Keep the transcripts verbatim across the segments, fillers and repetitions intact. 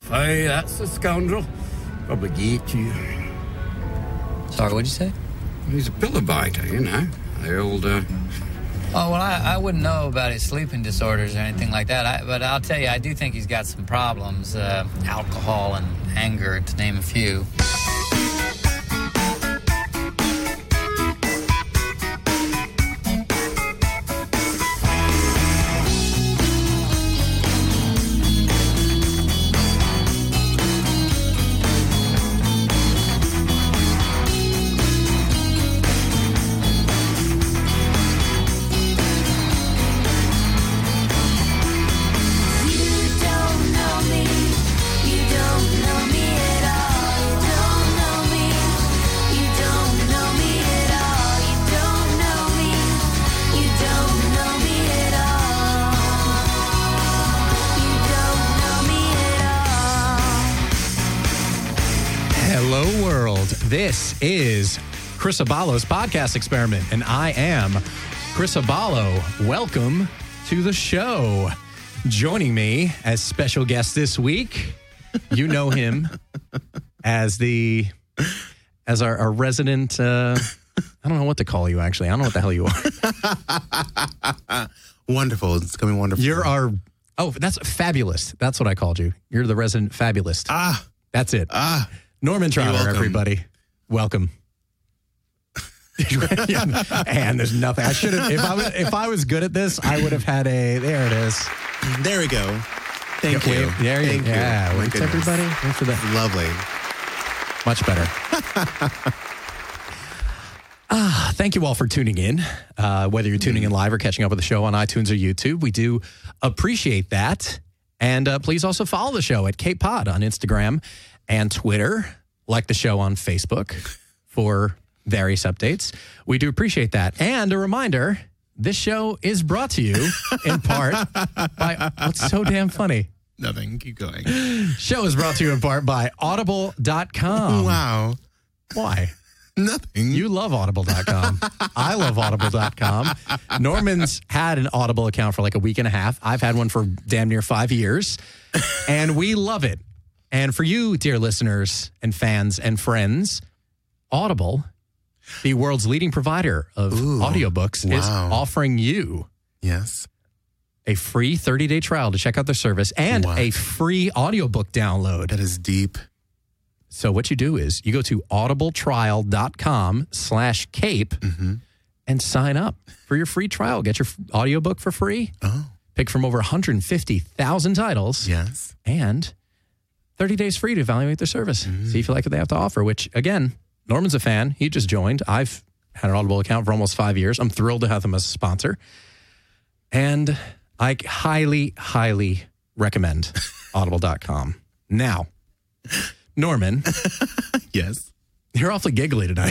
Aye, that's the scoundrel. Probably gave it to you. Sorry, what'd you say? He's a pillow biter, you know. The old, uh... Oh, well, I, I wouldn't know about his sleeping disorders or anything like that. I, but I'll tell you, I do think he's got some problems. Uh, alcohol and anger, to name a few. This is Chris Abalo's podcast experiment, and I am Chris Abalo. Welcome to the show. Joining me as special guest this week, you know him as the as our, our resident. Uh, I don't know what to call you. Actually, I don't know what the hell you are. Wonderful. It's coming wonderful. You're our. Oh, that's fabulous. That's what I called you. You're the resident fabulist. Ah, that's it. Ah, Norman Trotter, everybody. Welcome. And there's nothing. I should have. If I was, if I was good at this, I would have had a. There it is. There we go. Thank yeah, you. Wait, there you. Thank you. Yeah. Oh, Thanks everybody. Thanks for that. Lovely. Much better. Ah, thank you all for tuning in. Uh, whether you're tuning in live or catching up with the show on iTunes or YouTube, we do appreciate that. And uh, please also follow the show at Cape Pod on Instagram and Twitter. Like the show on Facebook for various updates. We do appreciate that. And a reminder, this show is brought to you in part by, what's so damn funny? Nothing. Keep going. Show is brought to you in part by audible dot com. Wow. Why? Nothing. You love audible dot com. I love audible dot com. Norman's had an Audible account for like a week and a half. I've had one for damn near five years. And we love it. And for you, dear listeners and fans and friends, Audible, the world's leading provider of Ooh, audiobooks, wow. is offering you yes. a free thirty-day trial to check out their service and what? a free audiobook download. That is deep. So what you do is you go to audibletrial.com slash cape mm-hmm. and sign up for your free trial. Get your audiobook for free. Oh. Pick from over one hundred fifty thousand titles. Yes. And thirty days free to evaluate their service. Mm. See if you like what they have to offer, which, again, Norman's a fan. He just joined. I've had an Audible account for almost five years. I'm thrilled to have them as a sponsor. And I highly, highly recommend audible dot com. Now, Norman. Yes? You're awfully giggly tonight.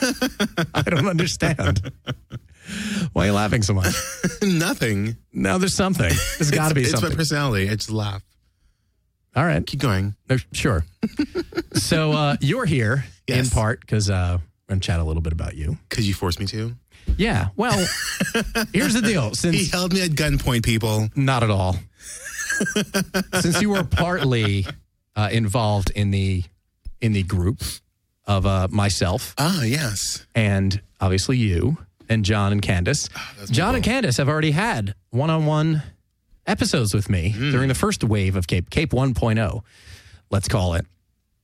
I don't understand. Why are you laughing so much? Nothing. No, there's something. There's got to be it's something. It's my personality. I just laugh. All right. Keep going. No, sure. So uh, you're here yes. in part because uh, we're going to chat a little bit about you. Because you forced me to? Yeah. Well, here's the deal. Since he held me at gunpoint, people. Not at all. Since you were partly uh, involved in the in the group of uh, myself. Ah, yes. And obviously you and John and Candace. Oh, John cool. and Candace have already had one-on-one episodes with me mm. during the first wave of Cape, Cape one point oh, let's call it.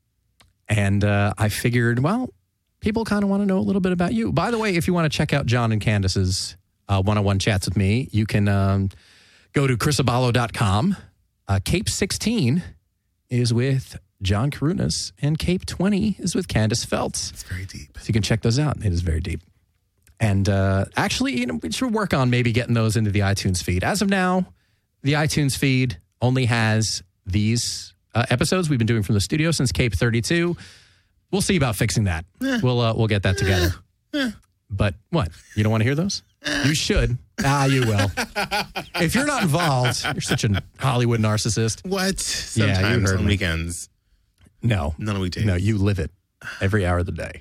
And uh, I figured, well, people kind of want to know a little bit about you. By the way, if you want to check out John and Candace's uh, one-on-one chats with me, you can um, go to chris abalo dot com. Uh, Cape sixteen is with John Karunas, and Cape twenty is with Candace Feltz. It's very deep. So you can check those out. It is very deep. And uh, actually, you know, we should work on maybe getting those into the iTunes feed. As of now, the iTunes feed only has these uh, episodes we've been doing from the studio since Cape thirty-two. We'll see about fixing that. Eh. We'll uh, we'll get that together. Eh. Eh. But what? You don't want to hear those? Eh. You should. Ah, you will. If you're not involved, you're such a Hollywood narcissist. What? Sometimes yeah, you heard on me. Weekends. No. Not on weekdays. No, you live it every hour of the day.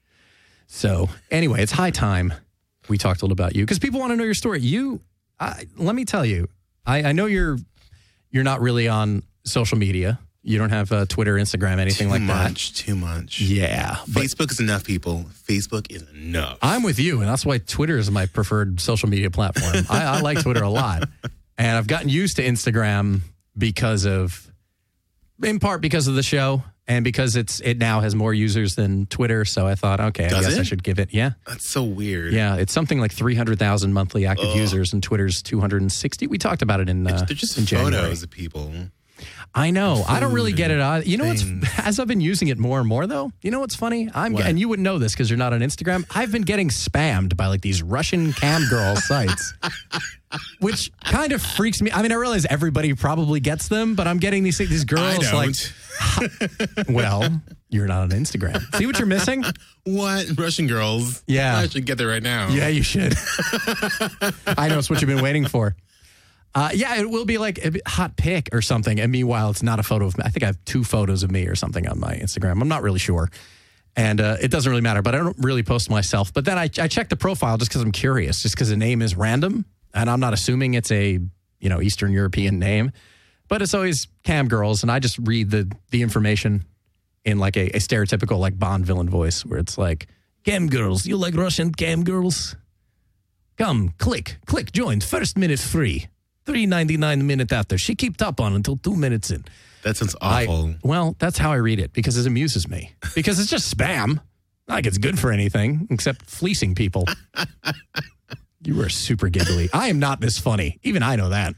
So anyway, it's high time we talked a little about you because people want to know your story. You, I, let me tell you, I, I know you're you're not really on social media You don't have uh, Twitter, Instagram, anything Too like much, too much. that? Yeah. but Facebook is enough, people. Facebook is enough. I'm with you, and that's why Twitter is my preferred social media platform. I, I like Twitter a lot. And I've gotten used to Instagram because of, in part because of the show, and because it's it now has more users than Twitter. So I thought, okay, Does I guess it? I should give it. Yeah. That's so weird. Yeah. It's something like three hundred thousand monthly active Ugh. users, and Twitter's two hundred sixty. We talked about it in, uh, They're just in photos January. of people. I know. I don't really Food get it. I- You know what's, things. as I've been using it more and more, though, you know what's funny? I'm, What? and you wouldn't know this because you're not on Instagram. I've been getting spammed by like these Russian cam girl sites, which kind of freaks me. I mean, I realize everybody probably gets them, but I'm getting these these girls I like, don't. well, you're not on Instagram. See what you're missing? What? Russian girls? Yeah. I should get there right now. Yeah, you should. I know it's what you've been waiting for. Uh, yeah, it will be like a hot pic or something. And meanwhile, it's not a photo of me. I think I have two photos of me or something on my Instagram. I'm not really sure. And uh, it doesn't really matter, but I don't really post myself. But then I, I check the profile just because I'm curious, just because the name is random. And I'm not assuming it's a, you know, Eastern European name. But it's always cam girls. And I just read the, the information in like a, a stereotypical like Bond villain voice where it's like, cam girls, you like Russian cam girls? Come, click, click, join. First minute free. three ninety-nine a minute after. She kept up on until two minutes in. That sounds I- awful. well, that's how I read it because it amuses me. Because it's just spam. Not like it's good for anything except fleecing people. You are super giggly. I am not this funny. Even I know that.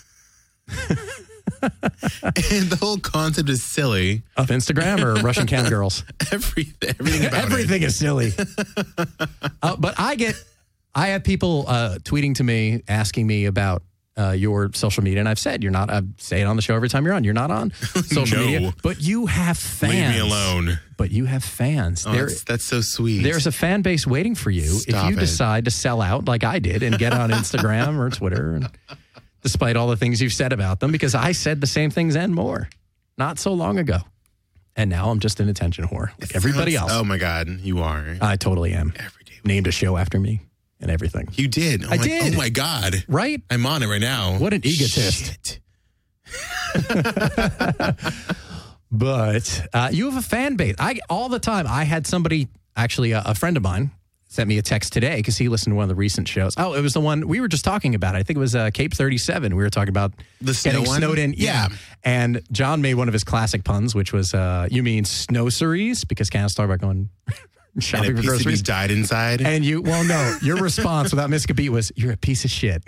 And the whole concept is silly. Of Instagram or Russian cam girls? Every, everything about Everything is silly. uh, but I get, I have people uh, tweeting to me asking me about uh, your social media, and I've said you're not. I say it on the show every time you're on. You're not on social No. media, but you have it. fans. Leave me alone. But you have fans. Oh, There, that's, that's so sweet. there's a fan base waiting for you Stop if you it. decide to sell out like I did and get on Instagram or Twitter, and, despite all the things you've said about them, because I said the same things and more not so long ago, and now I'm just an attention whore like everybody Sounds- else. Oh my God, you are. I totally am. Every day. Named a show after me and everything. You did. Oh I my, did. Oh my God. Right? I'm on it right now. What an egotist. Shit. But uh, you have a fan base. I all the time. I had somebody, actually, a, a friend of mine, sent me a text today because he listened to one of the recent shows. Oh, it was the one we were just talking about. I think it was uh, Cape thirty-seven. We were talking about The snow getting one? snowed in. Yeah. And John made one of his classic puns, which was, uh, you mean snowceries? Because Candace talked about going shopping And a for piece of groceries. you died inside. And you, well, no, your response without missing a beat was, you're a piece of shit.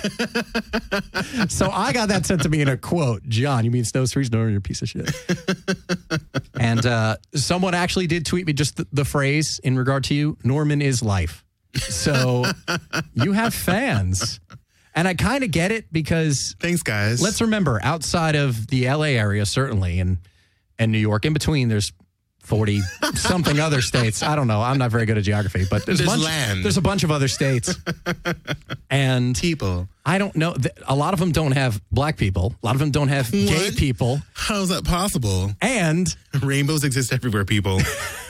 So I got that sent to me in a quote. John, you mean snow streets? No, you're a piece of shit. And uh, someone actually did tweet me just the, the phrase in regard to you, Norman is life. So you have fans. And I kind of get it because Thanks, guys. let's remember, outside of the L A area, certainly, and, and New York, in between, there's forty something other states. I don't know. I'm not very good at geography, but there's, There's a bunch, land. there's a bunch of other states. And people. I don't know. th- A lot of them don't have black people. A lot of them don't have gay What? people. How is that possible? And Rainbows exist everywhere, people.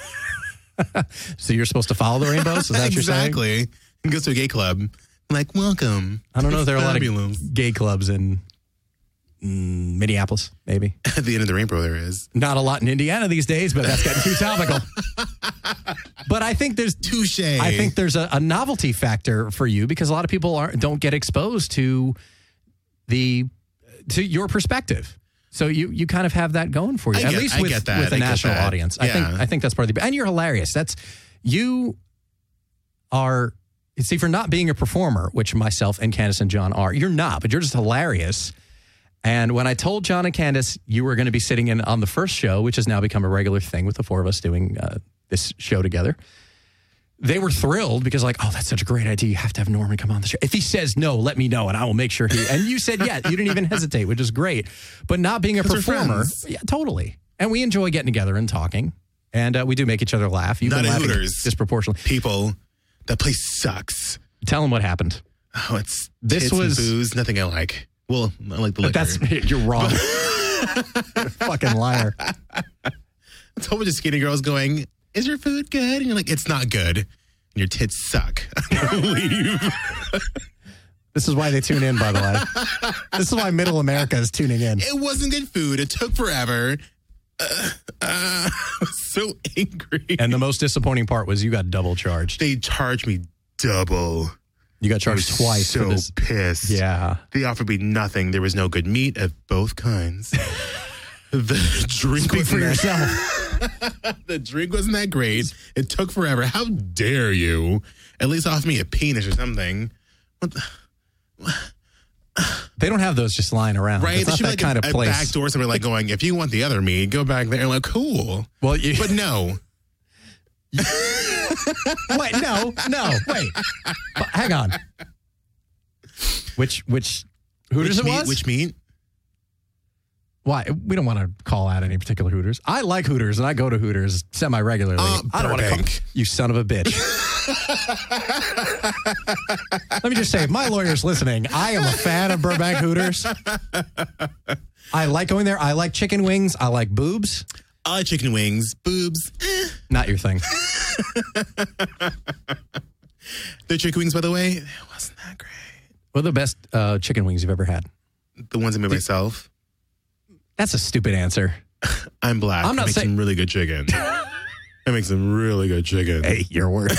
so you're supposed to follow the rainbows? Is that what you're saying? Exactly. And goes to a gay club. Like, welcome. I don't know if there are a lot Fabulous. of gay clubs in mm, Minneapolis, maybe. At the end of the rainbow, there is. Not a lot in Indiana these days, but that's gotten too topical. But I think there's Touche. I think there's a, a novelty factor for you because a lot of people aren't don't get exposed to the to your perspective. So you you kind of have that going for you, I at get- least I with, get that. with a I get national that. audience. I think Yeah. I think that's part of the and you're hilarious. That's you are see for not being a performer, which myself and Candace and John are. You're not, but you're just hilarious. And when I told John and Candace you were going to be sitting in on the first show, which has now become a regular thing with the four of us doing uh, this show together, they were thrilled because like, oh, that's such a great idea. You have to have Norman come on the show. If he says no, let me know and I will make sure he, and you said, yeah, you didn't even hesitate, which is great. But not being a 'Cause we're performer, friends. yeah, totally. And we enjoy getting together and talking. And uh, we do make each other laugh. You've Not been at laughing Hooters. disproportionately. People, that place sucks. Tell them what happened. Oh, it's This tits and was- booze. Nothing I like. Well, I like the liquor. That's, you're wrong. You're a fucking liar. It's a whole bunch of skinny girls going, is your food good? And you're like, it's not good. And your tits suck. Leave. The This is why they tune in, by the way. This is why middle America is tuning in. It wasn't good food. It took forever. Uh, uh, I was so angry. And the most disappointing part was you got double charged. They charged me double. You got I charged was twice so for this. pissed. Yeah. They offered me nothing. There was no good meat of both kinds. The drink Speak wasn't for that- yourself. The drink wasn't that great. It took forever. How dare you? At least offer me a penis or something. What the? They don't have those just lying around. Right? It's There not should that be kind like a, of a place. back door somewhere like going, if you want the other meat, go back there. I'm like, cool. Well, you, But no. wait, no, no, wait. But hang on. Which which Hooters which it meat, was? Which meat? Why? We don't want to call out any particular Hooters. I like Hooters, and I go to Hooters semi-regularly. Uh, I don't want to call Burbank. you son of a bitch. Let me just say, if my lawyer's listening, I am a fan of Burbank Hooters. I like going there. I like chicken wings. I like boobs. I like chicken wings. Boobs. Eh. Not your thing. The chicken wings, by the way, it wasn't that great. What are the best uh, chicken wings you've ever had? The ones I made myself. That's a stupid answer. I'm black. I'm not I make saying- some really good chicken. I make some really good chicken. Hey, your word.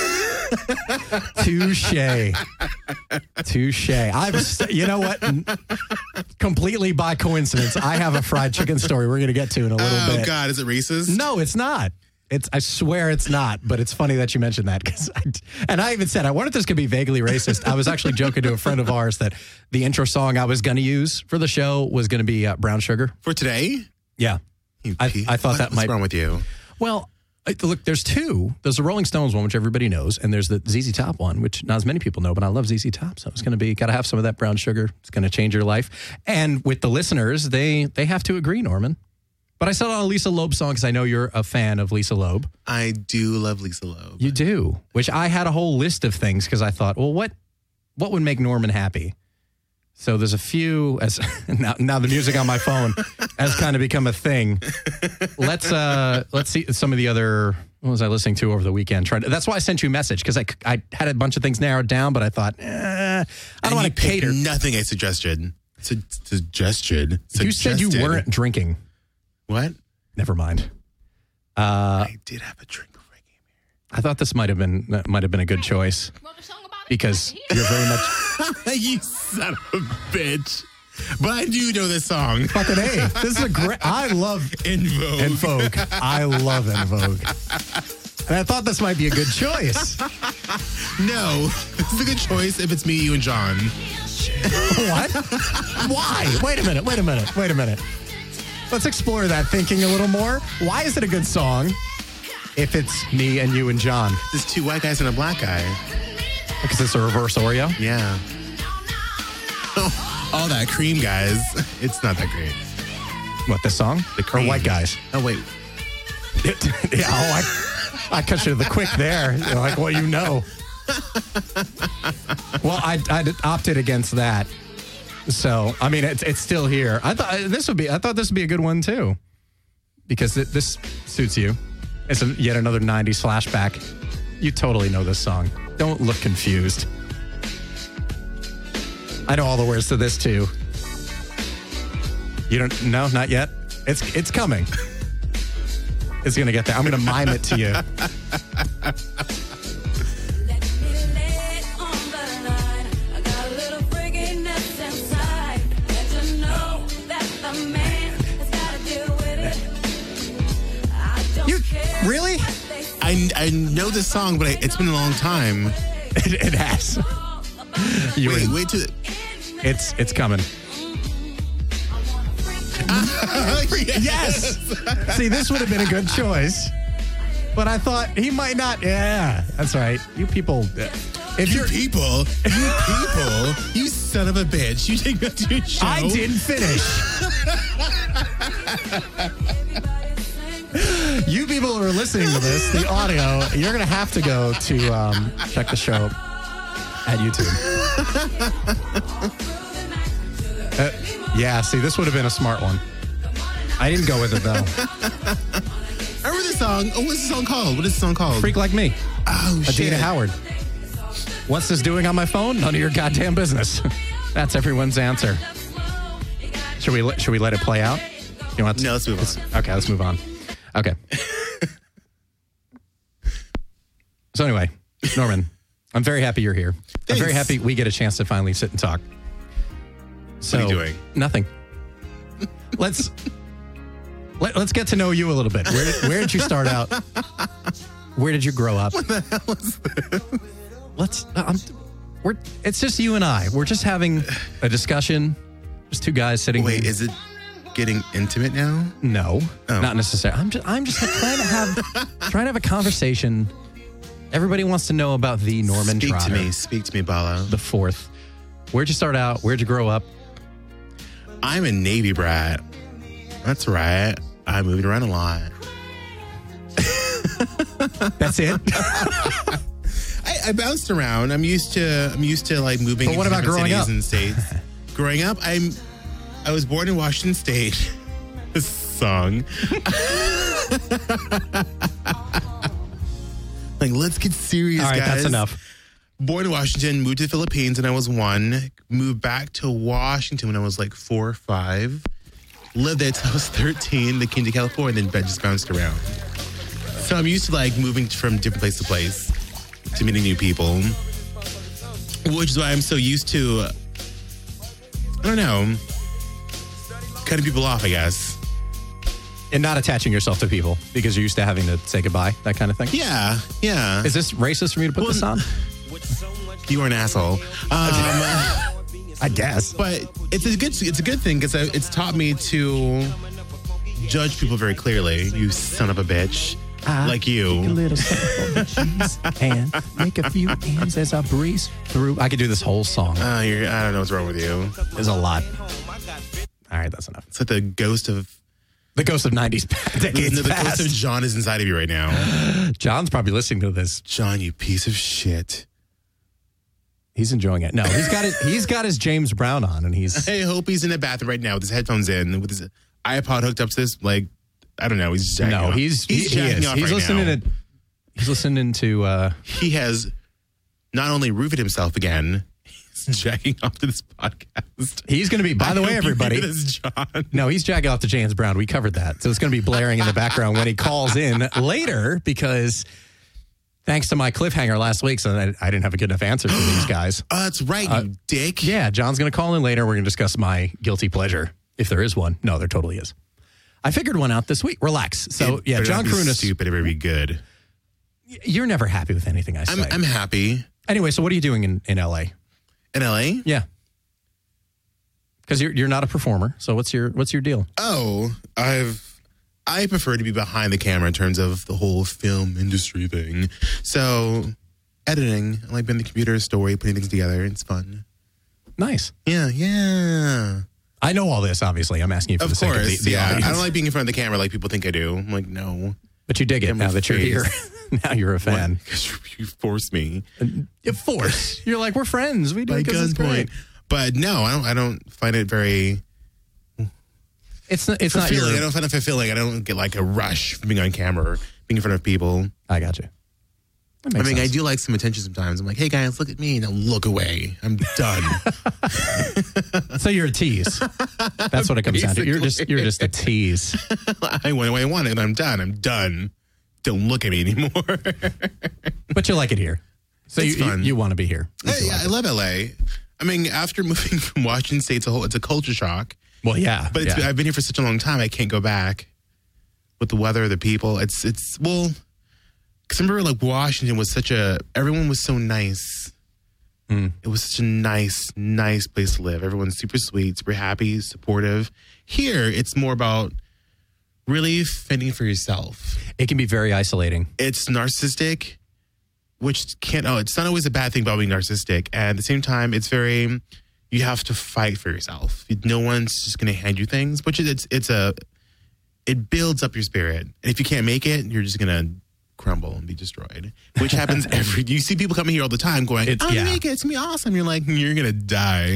Touche. Touche. I've, st- you know what? N- Completely by coincidence, I have a fried chicken story we're going to get to in a little Oh, bit. God. Is it Reese's? No, it's not. It's. I swear it's not. But it's funny that you mentioned that because, and I even said I wonder if this could be vaguely racist. I was actually joking to a friend of ours that the intro song I was going to use for the show was going to be uh, Brown Sugar. For today? Yeah, You I, pe- I thought what- that what's might. wrong with you? Well, I- look, there's two. There's the Rolling Stones one, which everybody knows, and there's the Z Z Top one, which not as many people know, but I love Z Z Top, so it's going to be got to have some of that brown sugar. It's going to change your life. And with the listeners, they they have to agree, Norman. But I said on a Lisa Loeb song because I know you're a fan of Lisa Loeb. I do love Lisa Loeb. You do, which I had a whole list of things because I thought, well, what what would make Norman happy? So there's a few. As now, now the music on my phone has kind of become a thing. Let's uh, let's see some of the other. What was I listening to over the weekend? Trying to, that's why I sent you a message because I, I had a bunch of things narrowed down, but I thought eh, I don't And want you to cater. picked nothing I suggested. Su- suggested. You said you Suggested. weren't drinking. What? Never mind. Uh, I did have a drink before I came here. I thought this might have been that might have been a good choice because you're very much. You son of a bitch. But I do know this song. Fucking A. This is a great. I love In Vogue. En Vogue. I love En Vogue. And I thought this might be a good choice. No. This is a good choice if it's me, you, and John. What? Why? Wait a minute. Wait a minute. Wait a minute. Let's explore that thinking a little more. Why is it a good song if it's me and you and John? There's two white guys and a black guy. Because it's a reverse Oreo? Yeah. Oh, all that cream, guys. It's not that great. What, this song? The Or cream. white guys? Oh, wait. Yeah, oh, I, I cut you to the quick there. You're like, well, you know. Well, I, I opted against that. So, I mean, it's it's still here. I thought this would be. I thought this would be a good one too, because th- this suits you. It's a, yet another nineties flashback. You totally know this song. Don't look confused. I know all the words to this too. You don't? No, not yet. It's it's coming. It's gonna get there. I'm gonna mime it to you. You really? I, I know this song, but I, it's been a long time. It, it has. You Wait, were- wait to... It's it's coming. Yes. See, this would have been a good choice, but I thought he might not. Yeah, that's right. You people. uh, If You you're, people, you people, you son of a bitch. You take that to your show. I didn't finish. You people who are listening to this, the audio, you're going to have to go to um, check the show at YouTube. Uh, yeah, see, this would have been a smart one. I didn't go with it, though. I remember this song. Oh, what's the song called? What is the song called? Freak Like Me, Oh, shit. Adina Howard. What's this doing on my phone? None of your goddamn business. That's everyone's answer. Should we let, should we let it play out? You want to, No, let's move on. Okay, let's move on. Okay. So anyway, Norman, I'm very happy you're here. Thanks. I'm very happy we get a chance to finally sit and talk. So, What are you doing? Nothing. Let's let, let's get to know you a little bit. Where did, where did you start out? Where did you grow up? What the hell is this? Let's. Um, we're. It's just you and I. We're just having a discussion. Just two guys sitting. Wait, here. is it getting intimate now? No, Oh. not necessarily. I'm just. I'm just trying to have trying to have a conversation. Everybody wants to know about the Norman Speak Trotter, to me. Speak to me, Bala. the fourth. Where'd you start out? Where'd you grow up? I'm a Navy brat. That's right. I moved around a lot. That's it. I, I bounced around. I'm used to. I'm used to like moving. But what into about different growing cities up? And states. Growing up, I'm. I was born in Washington State. This song. Like, let's get serious, All right, guys. that's enough. Born in Washington, moved to the Philippines when I was one. Moved back to Washington when I was like four or five. Lived there till I was thirteen. Then came to California, and then just bounced around. So I'm used to like moving from different place to place, to meeting new people, which is why I'm so used to. I don't know, cutting people off, I guess. And not attaching yourself to people because you're used to having to say goodbye, that kind of thing. Yeah, yeah. Is this racist for me to put Well, this on? You are an asshole. Um, I guess. But it's a good it's a good thing because it's taught me to judge people very clearly. You son of a bitch, I like take a you. little sip of cheese and make a few ends as I breeze through. I could do this whole song. Uh, you're, I don't know what's wrong with you. There's a lot. All right, that's enough. It's like the ghost of The ghost of nineties decades no, the past. ghost of John is inside of you right now. John's probably listening to this. John, you piece of shit. He's enjoying it. No, he's got it. He's got his James Brown on, and he's I hope he's in the bathroom right now with his headphones in, with his iPod hooked up to this. Like, I don't know. He's just jacking no, off. he's he's he, he jacking is. off He's right listening now. to he's listening to. uh He has not only roofied himself again, he's jacking off to this podcast. He's going to be. By I the way, hope you everybody. hear this, John. No, he's jacking off to James Brown. We covered that. So it's going to be blaring in the background when he calls in later because thanks to my cliffhanger last week, so I, I didn't have a good enough answer for these guys. Oh, that's right, Uh, you dick. Yeah, John's going to call in later. We're going to discuss my guilty pleasure, if there is one. No, there totally is. I figured one out this week. Relax. So, It yeah, better John not be Crunas. stupid. It better be good. You're never happy with anything I say. I'm, I'm happy. Anyway, so what are you doing in, in L A? In L A? Yeah. Because you're you're not a performer. So what's your what's your deal? Oh, I've I prefer to be behind the camera in terms of the whole film industry thing. So editing, I like being the computer story, putting things together. It's fun. Nice. Yeah, yeah. I know all this, obviously. I'm asking you for Of the sake of course, the, the yeah. audience. I don't like being in front of the camera like people think I do. I'm like, no. But you dig it In my now that you're here. face. Now you're a fan. Because you forced me. Of force. You're like, we're friends. We do By it 'cause it's great. gunpoint. But no, I don't I don't find it very It's not, it's not your... fulfilling. I don't find it fulfilling. I don't get like a rush from being on camera, being in front of people. I got you. That I makes mean, sense. I do like some attention sometimes. I'm like, hey guys, look at me. Now look away. I'm done. So you're a tease. That's what it comes down to. You're just you're just a tease. I want what I want and I'm done. I'm done. Don't look at me anymore. But you like it here. So It's you, fun. you, you want to be here. You Hey, feel yeah, like I it. love L A. I mean, after moving from Washington State, it's a whole, it's a culture shock. Well, yeah. But it's, yeah. I've been here for such a long time, I can't go back. With the weather, the people, it's it's well. Because I remember, like Washington was such a everyone was so nice. Mm. It was such a nice, nice place to live. Everyone's super sweet, super happy, supportive. Here, it's more about really fending for yourself. It can be very isolating. It's narcissistic, which can't. Oh, it's not always a bad thing about being narcissistic. And at the same time, it's very. You have to fight for yourself. No one's just going to hand you things, which is it's it's a. It builds up your spirit, and if you can't make it, you're just gonna crumble and be destroyed. Which happens every. You see people coming here all the time, going, It's- "I'm yeah. gonna make it. It's gonna be awesome." You're like, you're gonna die.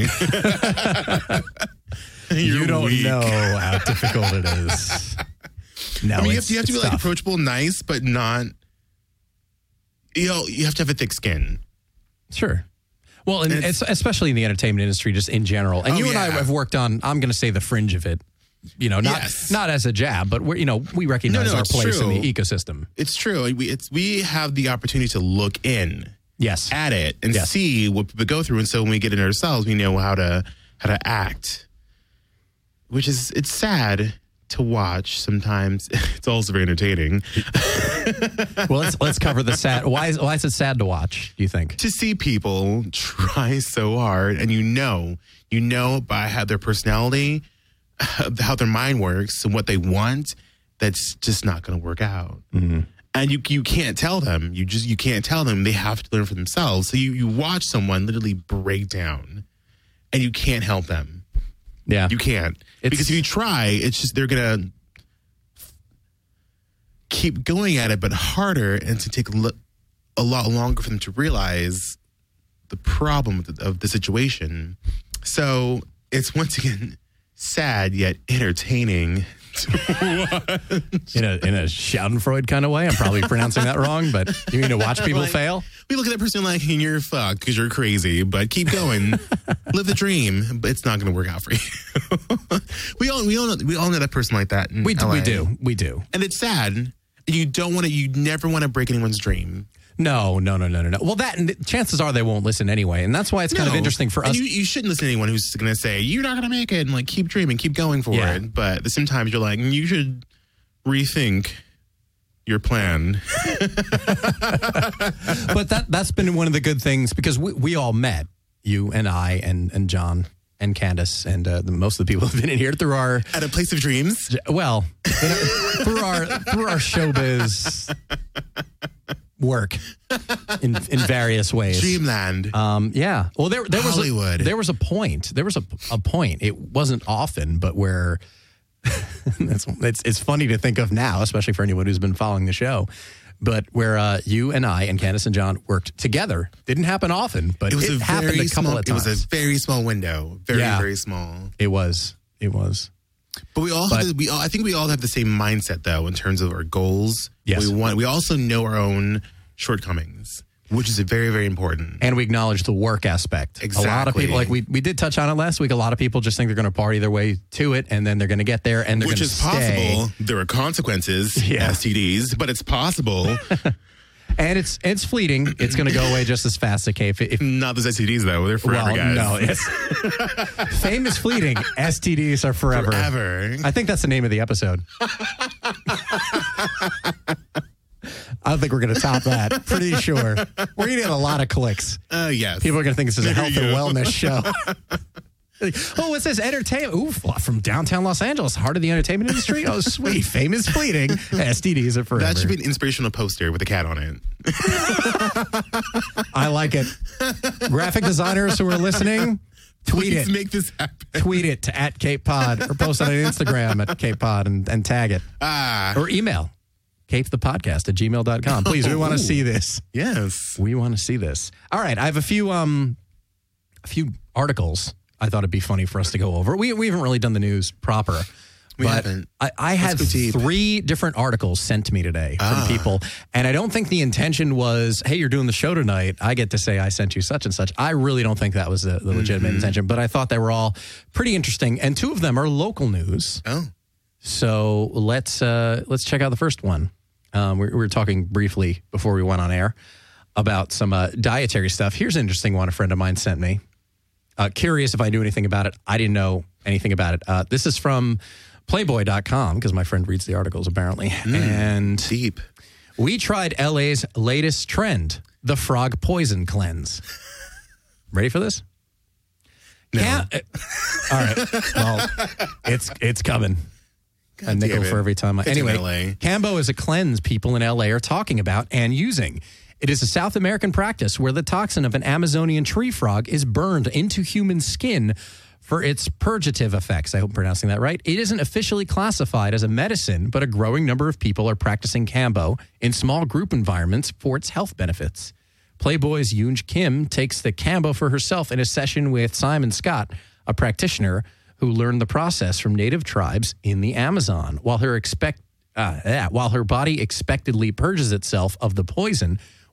You're you don't weak. know how difficult it is. No, I mean, you have, it's, to- you have to be it's like tough. approachable, nice, but not. You know, you have to have a thick skin. Sure. Well, and it's, especially in the entertainment industry, just in general. And Oh, you and I yeah. have worked on, I'm going to say the fringe of it. You know, not Yes. not as a jab, but we're, you know, we recognize No, no, our it's place true. in the ecosystem. It's true. We it's we have the opportunity to look in Yes. at it and Yes. see what people go through, and so when we get in ourselves, we know how to how to act. Which is it's sad to watch sometimes. It's also very entertaining Well, let's let's cover the sad. Why is why is it sad to watch? Do you think? to see people try so hard, and you know, you know by how their personality, how their mind works, and what they want. That's just not going to work out. Mm-hmm. And you you can't tell them. You just you can't tell them. They have to learn for themselves. So you you watch someone literally break down, and you can't help them. Yeah. You can't. It's- Because if you try, it's just they're going to keep going at it, but harder, and it's going to take a, lo- a lot longer for them to realize the problem of the, of the situation. So it's once again sad yet entertaining. in a in a Schadenfreude kind of way. I'm probably pronouncing that wrong, but you mean to watch people Like, fail? We look at that person like, you're fucked because you're crazy, but keep going. Live the dream, but it's not going to work out for you. we all we all know, we all know that person like that in We do, L A. we do. We do. And it's sad. And you don't want to, you never want to break anyone's dream. No, no, no, no, no, no. Well, that and chances are they won't listen anyway, and that's why it's kind of No. interesting for And us. You, you shouldn't listen to anyone who's going to say, you're not going to make it, and like keep dreaming, keep going for Yeah. it. But at the same time, you're like, you should rethink your plan. But that that's been one of the good things because we, we all met, you and I and and John and Candace and uh, the, most of the people who've been in here through our At a place of dreams. well you know, through our through our showbiz work in in various ways. Dreamland. Um, yeah. Well, there there was Hollywood. A, there was a point. There was a, a point. It wasn't often, but where it's, it's it's funny to think of now, especially for anyone who's been following the show. But where uh, you and I and Candace and John worked together, didn't happen often, but it was it a happened very a couple small, of it was times. a very small window. Very, Yeah. very small. It was. It was. But we all, But- have the, we all, I think we all have the same mindset though in terms of our goals. Yes. We want. We also know our own shortcomings, which is very, very important. And we acknowledge the work aspect. A lot of Exactly. people, like we, we did touch on it last week, a lot of people just think they're going to party their way to it and then they're going to get there and they're going Which to is stay. possible. There are consequences, Yeah. S T Ds, but it's possible. And it's it's fleeting. It's going to go away just as fast, okay? If, if Not those S T Ds though. They're forever, well, guys. no, it's fame is fleeting. S T Ds are forever. Forever. I think that's the name of the episode. I don't think we're going to top that. Pretty sure. We're going to get a lot of clicks. Uh, yes. People are going to think this is a There health you and go. wellness show. Like, oh, it says entertainment. Ooh, from downtown Los Angeles, heart of the entertainment industry. Oh, sweet. Fame is fleeting. S T Ds are forever. That should be an inspirational poster with a cat on it. I like it. Graphic designers who are listening, tweet Please it. make this happen. Tweet it to at Cape Pod or post it on Instagram at Cape Pod and, and tag it. Ah, Or email cape the podcast at gmail dot com. Please, we want to see this. yes. We want to see this. All right. I have a few um a few articles I thought it'd be funny for us to go over. We we haven't really done the news proper. We but haven't. I, I had go deep. three different articles sent to me today from Ah. people. And I don't think the intention was, hey, you're doing the show tonight. I get to say I sent you such and such. I really don't think that was the, the legitimate Mm-hmm. intention. But I thought they were all pretty interesting. And two of them are local news. Oh. So let's uh, let's check out the first one. Um, we, we were talking briefly before we went on air about some uh, dietary stuff. Here's an interesting one a friend of mine sent me. Uh, curious if I knew anything about it. I didn't know anything about it. Uh, this is from Playboy dot com because my friend reads the articles apparently. And Deep. we tried L A's latest trend, the frog poison cleanse. Ready for this? No. Cam- uh, all right. Well, it's it's coming. A nickel damn it. for every time. I, It's in anyway, L A. Cambo is a cleanse people in L A are talking about and using. It is a South American practice where the toxin of an Amazonian tree frog is burned into human skin for its purgative effects. I hope I'm pronouncing that right. It isn't officially classified as a medicine, but a growing number of people are practicing Cambo in small group environments for its health benefits. Playboy's Yoon Kim takes the Cambo for herself in a session with Simon Scott, a practitioner who learned the process from native tribes in the Amazon. While her expect uh, yeah, while her body expectedly purges itself of the poison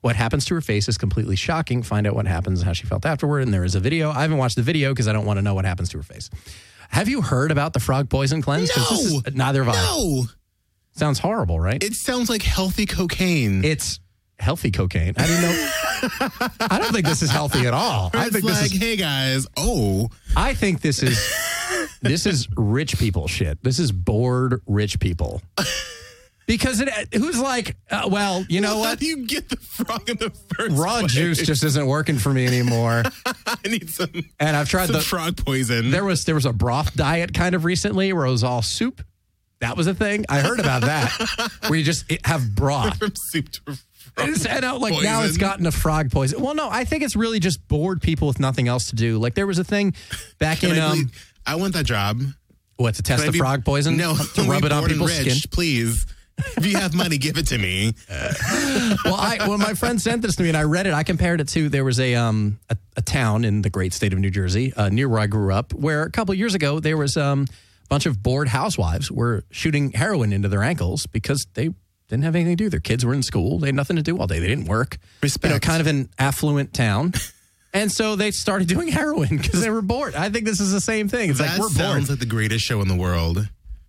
What happens to her face is completely shocking. Find out what happens and how she felt afterward. And there is a video. I haven't watched the video because I don't want to know what happens to her face. Have you heard about the frog poison cleanse? 'Cause this No. is, neither have I. No. Sounds horrible, right? It sounds like healthy cocaine. It's healthy cocaine. I didn't know. I don't think this is healthy at all. I it's think like, this is. hey guys, oh. I think this is. This is rich people shit. This is bored rich people. Because it, who's like, uh, well, you know How what? do you get the frog in the first Raw place? juice just isn't working for me anymore. I need some, And I've tried some the frog poison. There was there was a broth diet kind of recently where it was all soup. That was a thing. I heard about that. Where you just have broth. From soup to frog And, and uh, like now it's poison. gotten a frog poison. Well, no, I think it's really just bored people with nothing else to do. Like there was a thing back Can in I, um please- I want that job. what to test Can I the be- frog poison? No, to I'm rub it on bored and people's rich, skin. please. If you have money, give it to me. Well, I when my friend sent this to me and I read it, I compared it to there was a um a, a town in the great state of New Jersey uh, near where I grew up, where a couple of years ago there was um a bunch of bored housewives were shooting heroin into their ankles because they didn't have anything to do. Their kids were in school; they had nothing to do all day. They didn't work. Respect. You know, kind of an affluent town. And so they started doing heroin because they were bored. I think this is the same thing. It's That like we're sounds bored. like the greatest show in the world.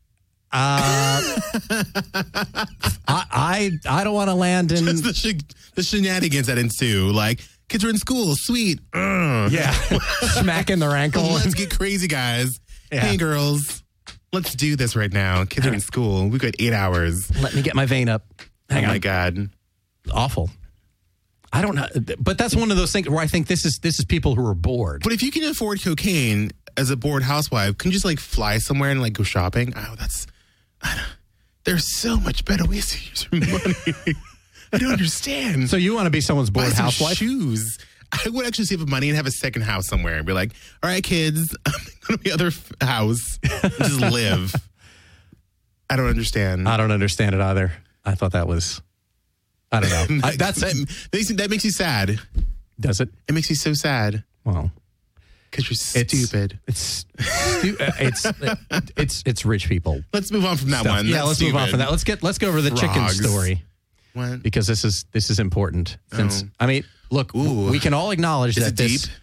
Uh, I, I I don't want to land in. Just the, sh- the shenanigans that ensue. Like, kids are in school, sweet. Ugh. Yeah, smacking their ankle. Let's get crazy, guys. Yeah. Hey, girls. Let's do this right now. Kids are in school. We've got eight hours. Let me get my vein up. Hang oh, on. my God. Awful. I don't know, but that's one of those things where I think this is this is people who are bored. But if you can afford cocaine as a bored housewife, can you just, like, fly somewhere and, like, go shopping? Oh, that's... I don't, there's so much better ways to use your money. I don't understand. So you want to be someone's Buy bored some housewife? shoes. I would actually save up money and have a second house somewhere and be like, all right, kids, I'm going to be other f- house. And just live. I don't understand. I don't understand it either. I thought that was, I don't know. I, that's it. Makes, that makes you sad. Does it? It makes you so sad Well, because you're it's stupid. It's stu- uh, it's it's it's rich people. Let's move on from that stuff. one. Yeah, That's let's move on stupid. from that. Let's get let's go over the chicken Frogs. story What? because this is this is important. Since Oh. I mean, look, Ooh. we can all acknowledge Is that it this, deep?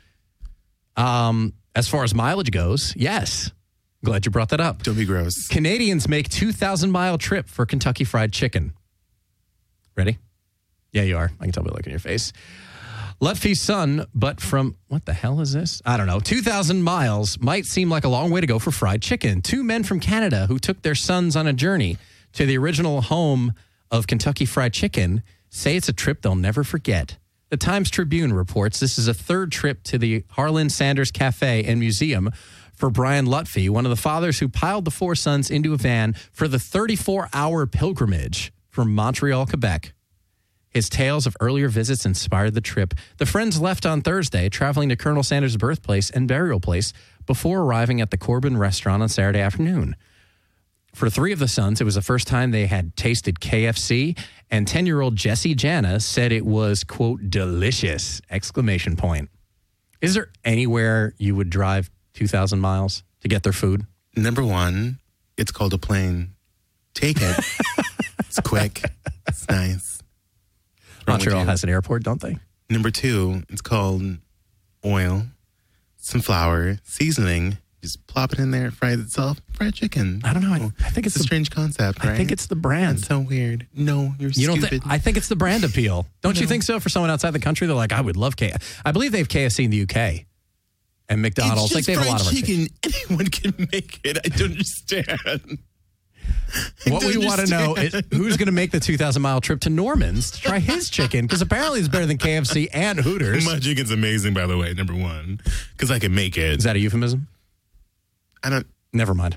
um, as far as mileage goes, yes. Glad you brought that up. Don't be gross. Canadians make two thousand mile trip for Kentucky Fried Chicken. Ready? Yeah, you are. I can tell by the look in your face. Lutfi's son, but from, what the hell is this? I don't know. two thousand miles might seem like a long way to go for fried chicken. Two men from Canada who took their sons on a journey to the original home of Kentucky Fried Chicken say it's a trip they'll never forget. The Times Tribune reports this is a third trip to the Harlan Sanders Cafe and Museum for Brian Lutfi, one of the fathers who piled the four sons into a van for the thirty-four hour pilgrimage from Montreal, Quebec. His tales of earlier visits inspired the trip. The friends left on Thursday, traveling to Colonel Sanders' birthplace and burial place before arriving at the Corbin restaurant on Saturday afternoon. For three of the sons, it was the first time they had tasted K F C, and ten-year-old Jesse Jana said it was, quote, delicious, exclamation point. Is there anywhere you would drive two thousand miles to get their food? Number one, it's called a plane. Take it. It's quick. It's nice. Wrong with Montreal you? has an airport, don't they? Number two, it's called oil, some flour, seasoning. Just plop it in there, fry it itself. Fried chicken. I don't know. I, I think it's It's a the, strange concept, right? I think it's the brand. That's so weird. No, you're You don't stupid. think? I think it's the brand appeal. Don't you think so? For someone outside the country, they're like, I would love K. I believe they have K F C in the U K and McDonald's. It's Like just they have a lot of fried our chicken. Anyone can make it. I don't understand. I What we don't want to know is understand. who's going to make the two thousand mile trip to Norman's to try his chicken because apparently it's better than K F C and Hooters. My chicken's amazing, by the way. Number one, because I can make it. Is that a euphemism? I don't. Never mind.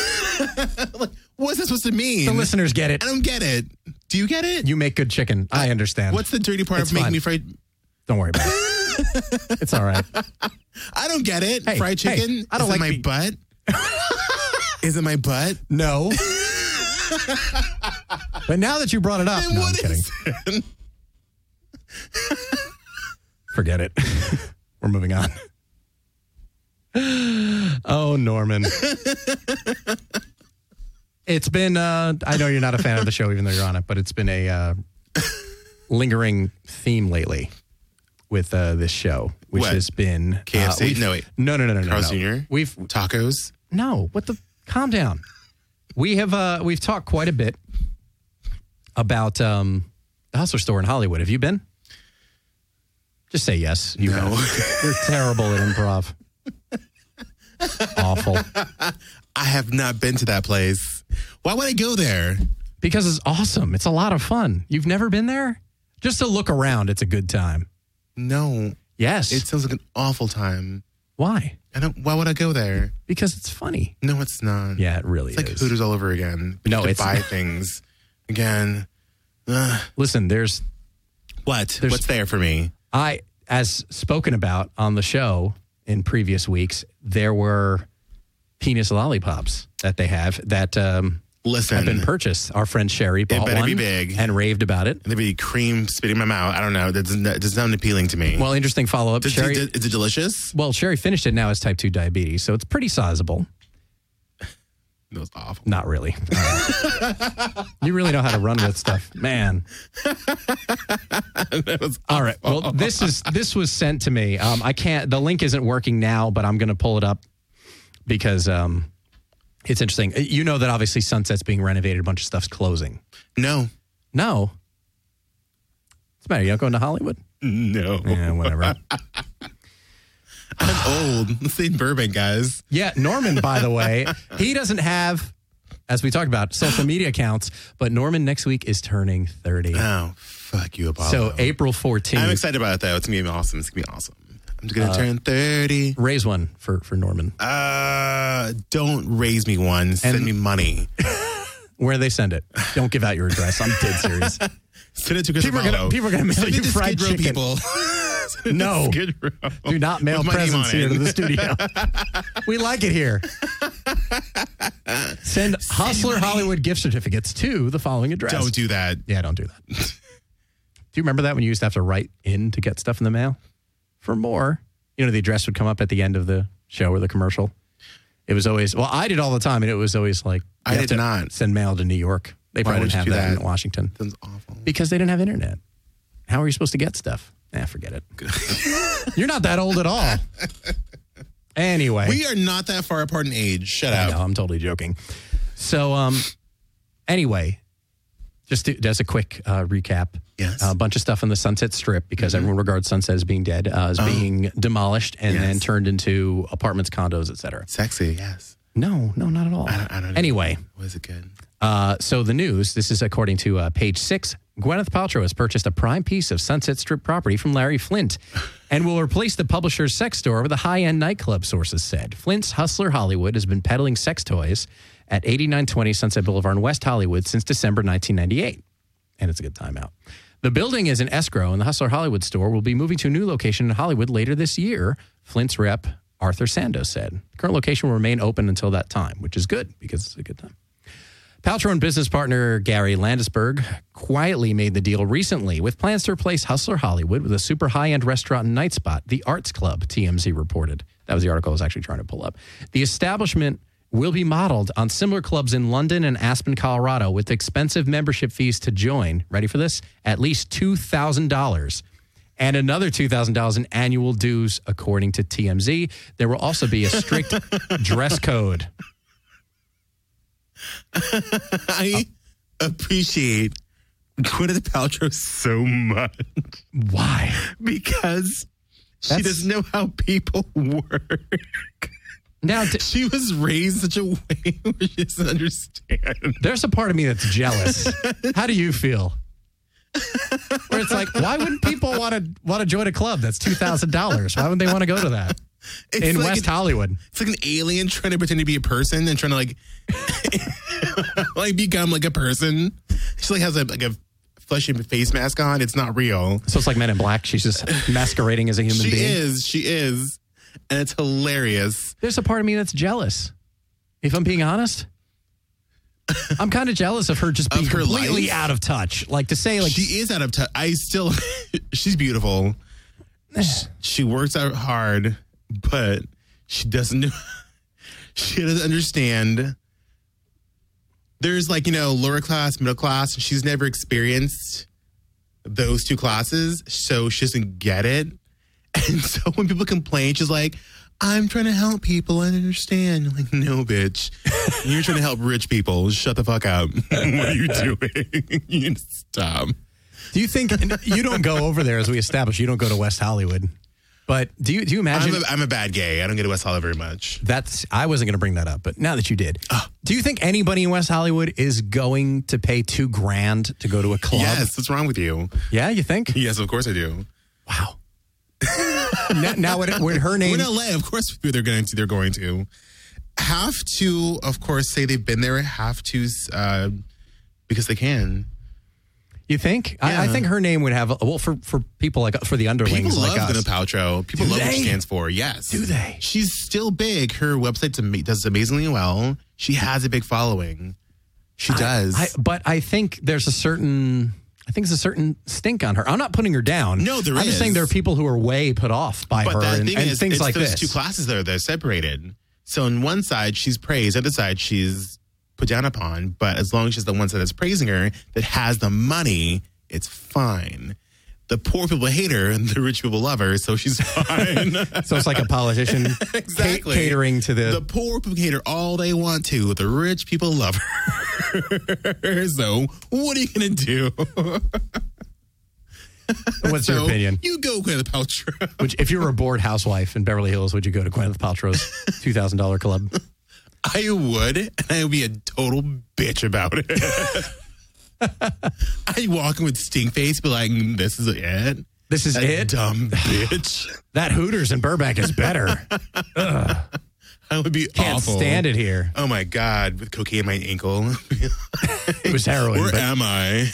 What's that supposed to mean? The listeners get it. I don't get it. Do you get it? You make good chicken. I understand. What's the dirty part It's of making fine. me fried? Don't worry about it. It's all right. I don't get it. Hey, fried hey, chicken. I don't Is like it my be- butt. Is it my butt? No. But now that you brought it up, And no, I'm what kidding. is it? Forget it. We're moving on. Oh, Norman. It's been, uh, I know you're not a fan of the show, even though you're on it, but it's been a uh, lingering theme lately with uh, this show, which What? has been K F C? Uh, we've- No, wait. no, no, no, no, no. Carl's no. Junior? We've Tacos? no. What the? Calm down. We have uh, we've talked quite a bit about um, the Hustler store in Hollywood. Have you been? Just say yes. You No. have. You're terrible at improv. Awful. I have not been to that place. Why would I go there? Because it's awesome. It's a lot of fun. You've never been there? Just to look around, it's a good time. No. Yes. It sounds like an awful time. Why? I don't. Why would I go there? Because it's funny. No, it's not. Yeah, it really It's like is. Hooters all over again. You No, have to it's- buy things again. Ugh. Listen, there's What? There's- What's there for me? I, as spoken about on the show in previous weeks, there were penis lollipops that they have that um, Listen, have been purchased. Our friend Sherry bought better one be big. and raved about it. there'd be cream spitting in my mouth. I don't know. That doesn't, that doesn't sound appealing to me. Well, interesting follow up. Does- Sherry, is it delicious? well, Sherry finished it now as type two diabetes, so it's pretty sizable. That was awful. Not really. Uh, you really know how to run with stuff, man. That was All right. Well, this is this was sent to me. Um, I can't. The link isn't working now, but I'm going to pull it up because um, it's interesting. You know that obviously Sunset's being renovated. A bunch of stuff's closing. No. No. What's the matter? You not going to Hollywood? No. Yeah, whatever. I'm old. Let's say in Burbank, guys. Yeah, Norman, by the way, he doesn't have, as we talked about, social media accounts, but Norman next week is turning thirty. Oh, fuck you, Apollo. So April fourteenth. I'm excited about it, though. It's going to be awesome. It's going to be awesome. I'm going to Uh, turn thirty. Raise one for, for Norman. Uh, don't raise me one. Send And- me money. Where do they send it? Don't give out your address. I'm dead serious. Send it to Chris People are gonna- Apollo. people are gonna mail Send you it to fried Skid Row chicken. people. Send it to No. Skid Row. Do not mail With my name presents on here it. to the studio. We like it here. Send Hustler Hollywood gift certificates to the following address. Don't do that. Yeah, don't do that. Do you remember that when you used to have to write in to get stuff in the mail? For more, you know, the address would come up at the end of the show or the commercial. It was always, well, I did all the time, and it was always like, I you have did to not. send mail to New York. They Why probably would didn't have you do that, that? in Washington Sounds awful. because they didn't have internet. How are you supposed to get stuff? Nah, forget it. You're not that old at all. Anyway. We are not that far apart in age. Shut I up. know, I'm totally joking. So, um, anyway, just to, as a quick uh, recap, Yes. a bunch of stuff in the Sunset Strip because everyone regards Sunset as being dead, uh, is being demolished and Yes. then turned into apartments, condos, et cetera. Sexy, yes. No, no, not at all. I don't, I don't know. Anyway, Was it good? uh, so the news, this is according to uh, page six, Gwyneth Paltrow has purchased a prime piece of Sunset Strip property from Larry Flint and will replace the publisher's sex store with a high-end nightclub, sources said. Flint's Hustler Hollywood has been peddling sex toys at eighty-nine twenty Sunset Boulevard in West Hollywood since December nineteen ninety-eight. And it's a good time out. The building is in escrow, and the Hustler Hollywood store will be moving to a new location in Hollywood later this year, Flint's rep Arthur Sandoz said. The current location will remain open until that time, which is good because it's a good time. Paltrow and business partner Gary Landisberg quietly made the deal recently with plans to replace Hustler Hollywood with a super high-end restaurant and night spot, the Arts Club, T M Z reported. That was the article I was actually trying to pull up. The establishment will be modeled on similar clubs in London and Aspen, Colorado, with expensive membership fees to join. Ready for this? At least two thousand dollars. And another two thousand dollars in annual dues, according to T M Z. There will also be a strict dress code. I appreciate Gwyneth Paltrow so much Why? because she That's- doesn't know how people work. Now, t- She was raised such a way where she doesn't understand. there's a part of me that's jealous. How do you feel? Where it's like, why wouldn't people want to want to join a club that's two thousand dollars? Why wouldn't they want to go to that It's in like West an- Hollywood? It's like an alien trying to pretend to be a person and trying to like, like become like a person. She like has a like a fleshy face mask on. It's not real. So it's like Men in Black. She's just masquerading as a human She being. is. She is, and it's hilarious. There's a part of me that's jealous. If I'm being honest, I'm kind of jealous of her just being Of her completely life? out of touch. Like to say, like, She is out of touch. I still, she's beautiful. She works out hard, but she doesn't know. She doesn't understand. There's like, you know, lower class, middle class. She's never experienced those two classes, so she doesn't get it. And so when people complain, she's like, I'm trying to help people. I understand. You're like, no, bitch. You're trying to help rich people. Shut the fuck up. What are you doing? You need to stop. Do you think you don't go over there, as we established? You don't go to West Hollywood, but do you do you imagine? I'm a, I'm a bad gay. I don't go to West Hollywood very much. That's I wasn't going to bring that up, but now that you did, uh, do you think anybody in West Hollywood is going to pay two grand to go to a club? Yes. What's wrong with you? Yeah, you think? Yes, of course I do. Wow. now, now would, would her name? We're in L A, of course they're going to. They're going to have to, of course, say they've been there. Have to uh, because they can. You think? Yeah. I, I think her name would have, well, for, for people like, for the underlings People like love us. Gwyneth Paltrow. People Do love they? what she stands for. Yes. Do they? She's still big. Her website ama- does amazingly well. She has a big following. She I- does. I, but I think there's a certain, I think there's a certain stink on her. I'm not putting her down. No, there I'm is. just saying there are people who are way put off by but her that and, thing and is, things it's like those this. two classes that are they're separated. So on one side, she's praised. On the other side, she's put down upon. But as long as she's the one side that's praising her, that has the money, it's fine. The poor people hate her and the rich people love her, so she's fine. So it's like a politician Exactly. ca- catering to the... The poor people hate her all they want to. The rich people love her. So what are you going to do? What's so your opinion? You go Gwyneth Paltrow. Which, if you were a bored housewife in Beverly Hills, would you go to Gwyneth Paltrow's two thousand dollars club? I would, and I would be a total bitch about it. I'd walk in with stink face, be like, mm, this is it? This is That it? dumb bitch. That Hooters in Burbank is better. Ugh. I would be Can't awful. stand it here. Oh my God, with cocaine in my ankle. It was heroin. Where but- am I?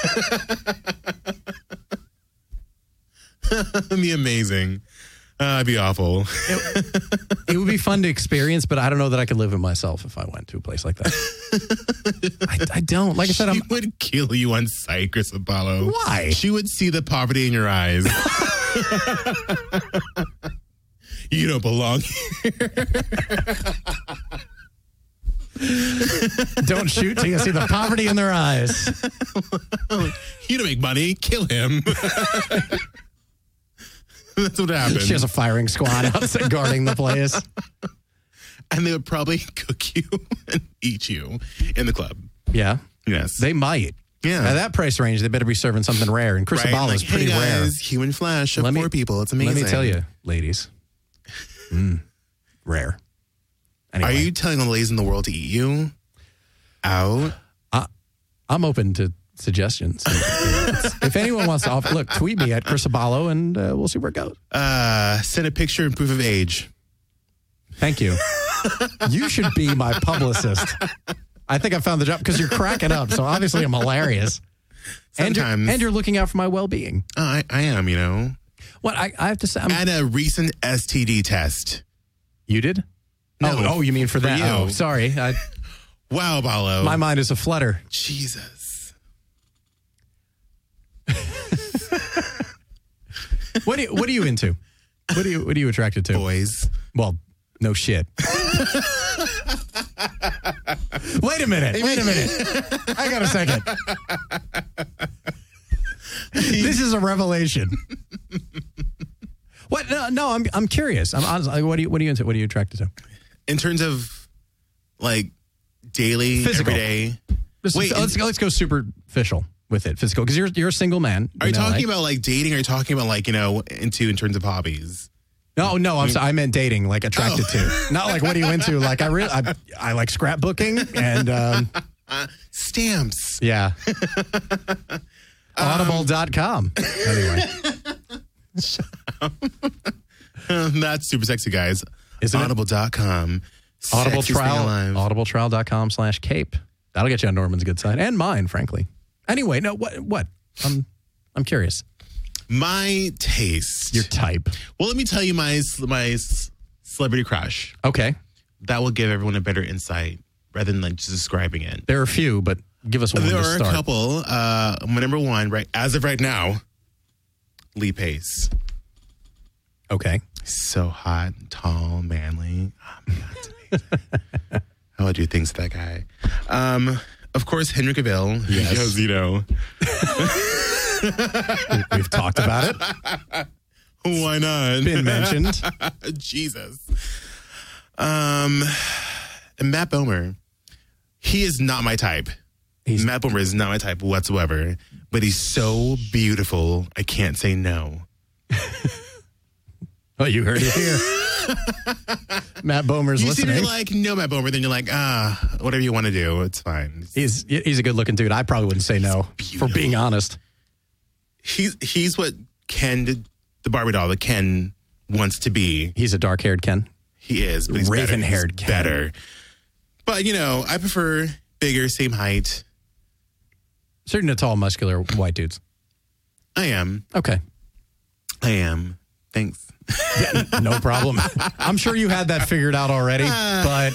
That'd be amazing. Uh, it'd be awful. It would be fun to experience, but I don't know that I could live it myself if I went to a place like that. I, I don't. Like I said, I'm. She would kill you on sight, Chris Apollo. Why? She would see the poverty in your eyes. You don't belong here. Don't shoot till you see the poverty in their eyes. You don't make money. Kill him. That's what happened. She has a firing squad outside guarding the place. And they would probably cook you and eat you in the club. Yeah, Yes. they might. Yeah. At that price range, they better be serving something rare. And Chris Right? Abalo is Like, pretty hey rare. guys, human flesh of Let me- poor people. It's amazing. Let me tell you, ladies, mm, rare. Anyway, Are you telling the ladies in the world to eat you out? I'm open to suggestions. If anyone wants to offer, look, tweet me at Chris Abalo and uh, we'll see where it goes. Uh, send a picture and proof of age. Thank you. You should be my publicist. I think I found the job because you're cracking up. So obviously I'm hilarious. And you're, Sometimes. and you're looking out for my well-being. Uh, I, I am, you know. What I, I have to say, I'm, And a recent S T D test. you did? No, oh, oh, you mean for, for that? you. Oh, sorry. I, Wow, Balo. my mind is a flutter. Jesus. What do you, what are you into? What do you what are you attracted to? Boys. Well, no shit. Wait a minute. Wait a minute. I got a second. This is a revelation. What? No, no I'm I'm curious. I'm honest. Like, what do you what are you into? What are you attracted to? In terms of like daily, Physical. everyday. Just, Wait, let's go, let's go superficial with it. Physical, because you're you're a single man. Are you in L A. talking about like dating? Or are you talking about like, you know, into in terms of hobbies? No, no. I'm sorry. I meant dating, like attracted Oh. to. Not like what are you into? Like I really I, I like scrapbooking and um, Stamps. yeah. Audible dot com. Anyway, That's super sexy, guys. Isn't it? Audible dot com. Audible Sexiest thing trial. alive. Audible trial dot com slash cape. That'll get you on Norman's good side and mine, frankly. Anyway, no. What? What? I'm I'm curious. My taste. Your type. Well, let me tell you my my s- celebrity crush. Okay. That will give everyone a better insight rather than like just describing it. There are a few, but give us one There to are a start. couple. Uh, my number one, right as of right now, Lee Pace. Okay. So hot, tall, manly. Oh my God, it's amazing. I would do things to that guy. Um, of course, Henry Cavill. Yes. Because, you know. We've talked about it. Why not? Been mentioned. Jesus. Um, and Matt Bomer, he is not my type. He's, Matt Bomer is not my type whatsoever, but he's so beautiful, I can't say no. Oh, you heard it here. Matt Bomer's You listening. see, you're like, no, Matt Bomer, then you're like, ah, whatever you want to do, it's fine. He's he's a good looking dude. I probably wouldn't say no, beautiful. for being honest. He's he's what Ken, did, the Barbie doll that Ken wants to be. He's a dark haired Ken. He is, but he's Raven-haired better. He's Ken. better. But, you know, I prefer bigger, same height. Certain to tall, muscular white dudes. I am. Okay. I am. Thanks. Yeah, no problem. I'm sure you had that figured out already, but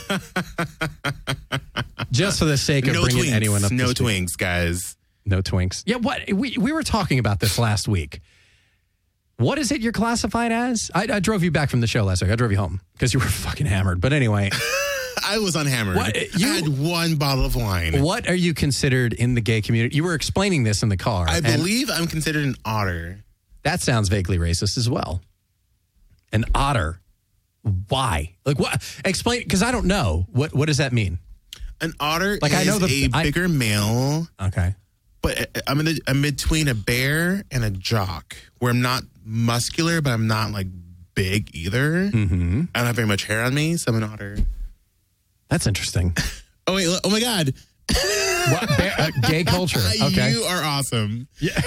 just for the sake of No bringing twinks. anyone up to No speed. twinks, guys. No twinks. Yeah, what we we were talking about this last week. What is it you're classified as? I, I drove you back from the show last week. I drove you home because you were fucking hammered. But anyway, I was unhammered. What, you- I had one bottle of wine. what are you considered in the gay community? You were explaining this in the car. I and believe I'm considered an otter. that sounds vaguely racist as well. An otter. Why? Like what? Explain, because I don't know. What What does that mean? An otter Like, is I know the- a I- bigger male, Okay. but I'm in the, I'm between a bear and a jock, where I'm not muscular, but I'm not like big either. Mm-hmm. I don't have very much hair on me, so I'm an otter. That's interesting. Oh wait! Oh my God! What, bear, uh, gay culture. Okay. You are awesome.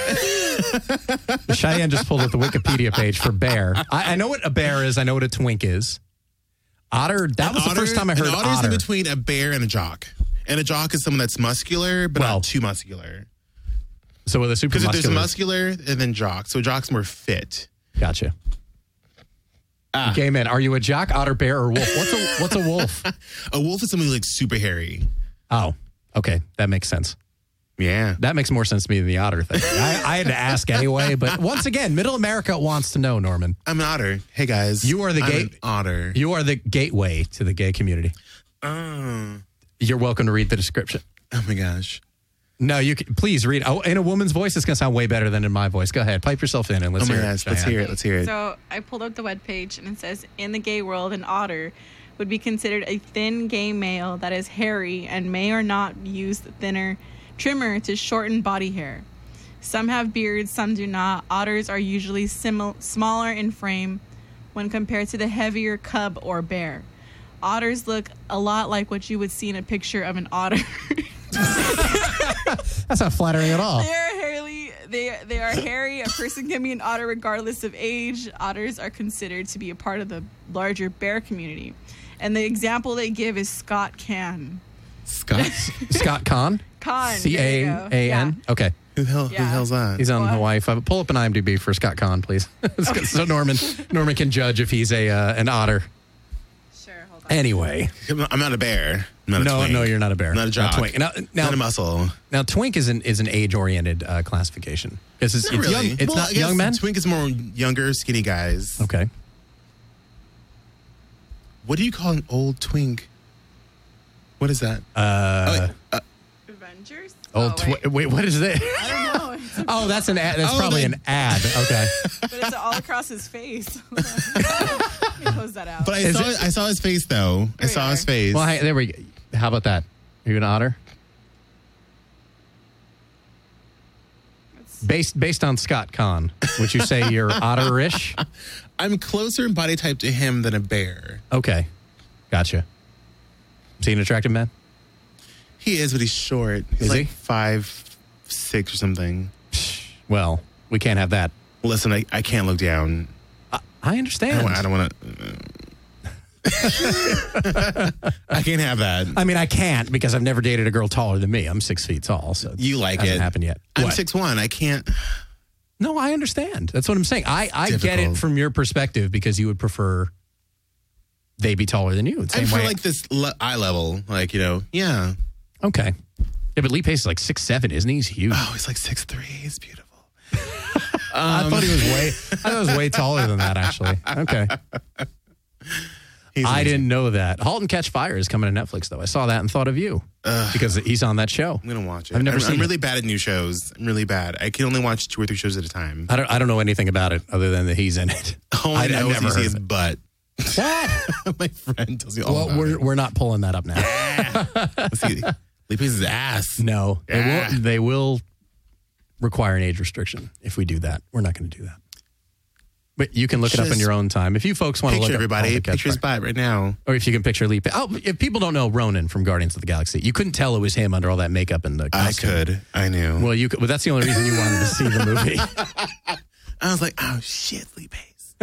Cheyenne just pulled up the Wikipedia page for bear. I, I know what a bear is. I know what a twink is. Otter. That An was otter- the first time I heard an otter's otter. in between a bear and a jock, and a jock is someone that's muscular, but Well, not too muscular. So with a super Because muscular. there's muscular and then jock, so jock's more fit. Gotcha. Ah. Gay man, are you a jock, otter, bear, or wolf? What's a What's a wolf? A wolf is someone who's like super hairy. Oh, okay, that makes sense. Yeah. That makes more sense to me than the otter thing. I, I had to ask anyway, but once again, Middle America wants to know, Norman. I'm an otter. Hey guys. You are the I'm gay- an otter. You are the gateway to the gay community. Oh. You're welcome to read the description. Oh my gosh. No, you can, please read. Oh, in a woman's voice, it's going to sound way better than in my voice. Go ahead, pipe yourself in and let's Oh my hear gosh. it. Let's Cheyenne. hear it. Let's hear it. So I pulled up the webpage and it says, in the gay world, an otter would be considered a thin gay male that is hairy and may or not use the thinner trimmer to shorten body hair. Some have beards, some do not. Otters are usually simil- smaller in frame when compared to the heavier cub or bear. Otters look a lot like what you would see in a picture of an otter. That's not flattering at all. They are hairy. They they are hairy. A person can be an otter regardless of age. Otters are considered to be a part of the larger bear community, and the example they give is Scott Can. Scott? Scott Kahn? Con. C A A N? Okay. Who the hell? Who the Yeah. hell's that? He's on What? Hawaii Five. Pull up an IMDb for Scott Kahn, please. So Norman Norman can judge if he's a uh, an otter. Sure. Hold on. Anyway. I'm not a bear. I'm not a No, twink. no, you're not a bear. I'm not a jock. twink. Now, now, not a muscle. now, twink is an is an age oriented uh, classification because it's, Not it's really. young. It's Well, not I guess young men. Twink is more younger, skinny guys. Okay. What do you call an old twink? What is that? Uh, oh, wait, uh, Avengers. old oh, wait. twi- wait, what is this? I don't know. It's- Oh, that's an ad. That's Oh, probably then- an ad. Okay. but it's all across his face. Let me close that out. but I Is saw, it- I saw his face, though. I Here we saw are. his face. Well, hey, there we go. How about that? Are you an otter? Based based on Scott Kahn, would you say you're otterish? I'm closer in body type to him than a bear. Okay, gotcha. Is he an attractive man? He is, but he's short. He's Is like he? five, six or something. Well, we can't have that. Listen, I, I can't look down. I I understand. don't, I don't want to. I can't have that. I mean, I can't because I've never dated a girl taller than me. I'm six feet tall, so You like hasn't it. happened yet. I'm What? six one. I can't. No, I understand. That's what I'm saying. I, I get it difficult. from your perspective because you would prefer they be taller than you. The I'm same for way. like this le- eye level. Like, you know, yeah. Okay. Yeah, but Lee Pace is like six seven, isn't he? He's huge. Oh, he's like six three. He's beautiful. I thought he was way. I thought he was way taller than that. Actually. Okay. He's I amazing. didn't know that. *Halt and Catch Fire* is coming to Netflix, though. I saw that and thought of you because he's on that show. I'm gonna watch it. I've never I'm, seen I'm really it. bad at new shows. I'm really bad. I can only watch two or three shows at a time. I don't. I don't know anything about it other than that he's in it. All I, I know I've is never you see heard his of it. butt. What? My friend tells me all Well, about we're it. we're not pulling that up now. Let's see. Lee pays his ass. No, they Yeah. will. They will require an age restriction if we do that. We're not going to do that. But you can look it up in Just your own time. If you folks want to look Picture up everybody. *Halt and Catch Picture his Fire*. butt right now. Or if you can picture Lee. Pa- Oh, if people don't know Ronan from Guardians of the Galaxy, you couldn't tell it was him under all that makeup and the I costume. could. I knew. Well, you could. Well, that's the only reason you wanted to see the movie. I was like, oh shit, Lee pays.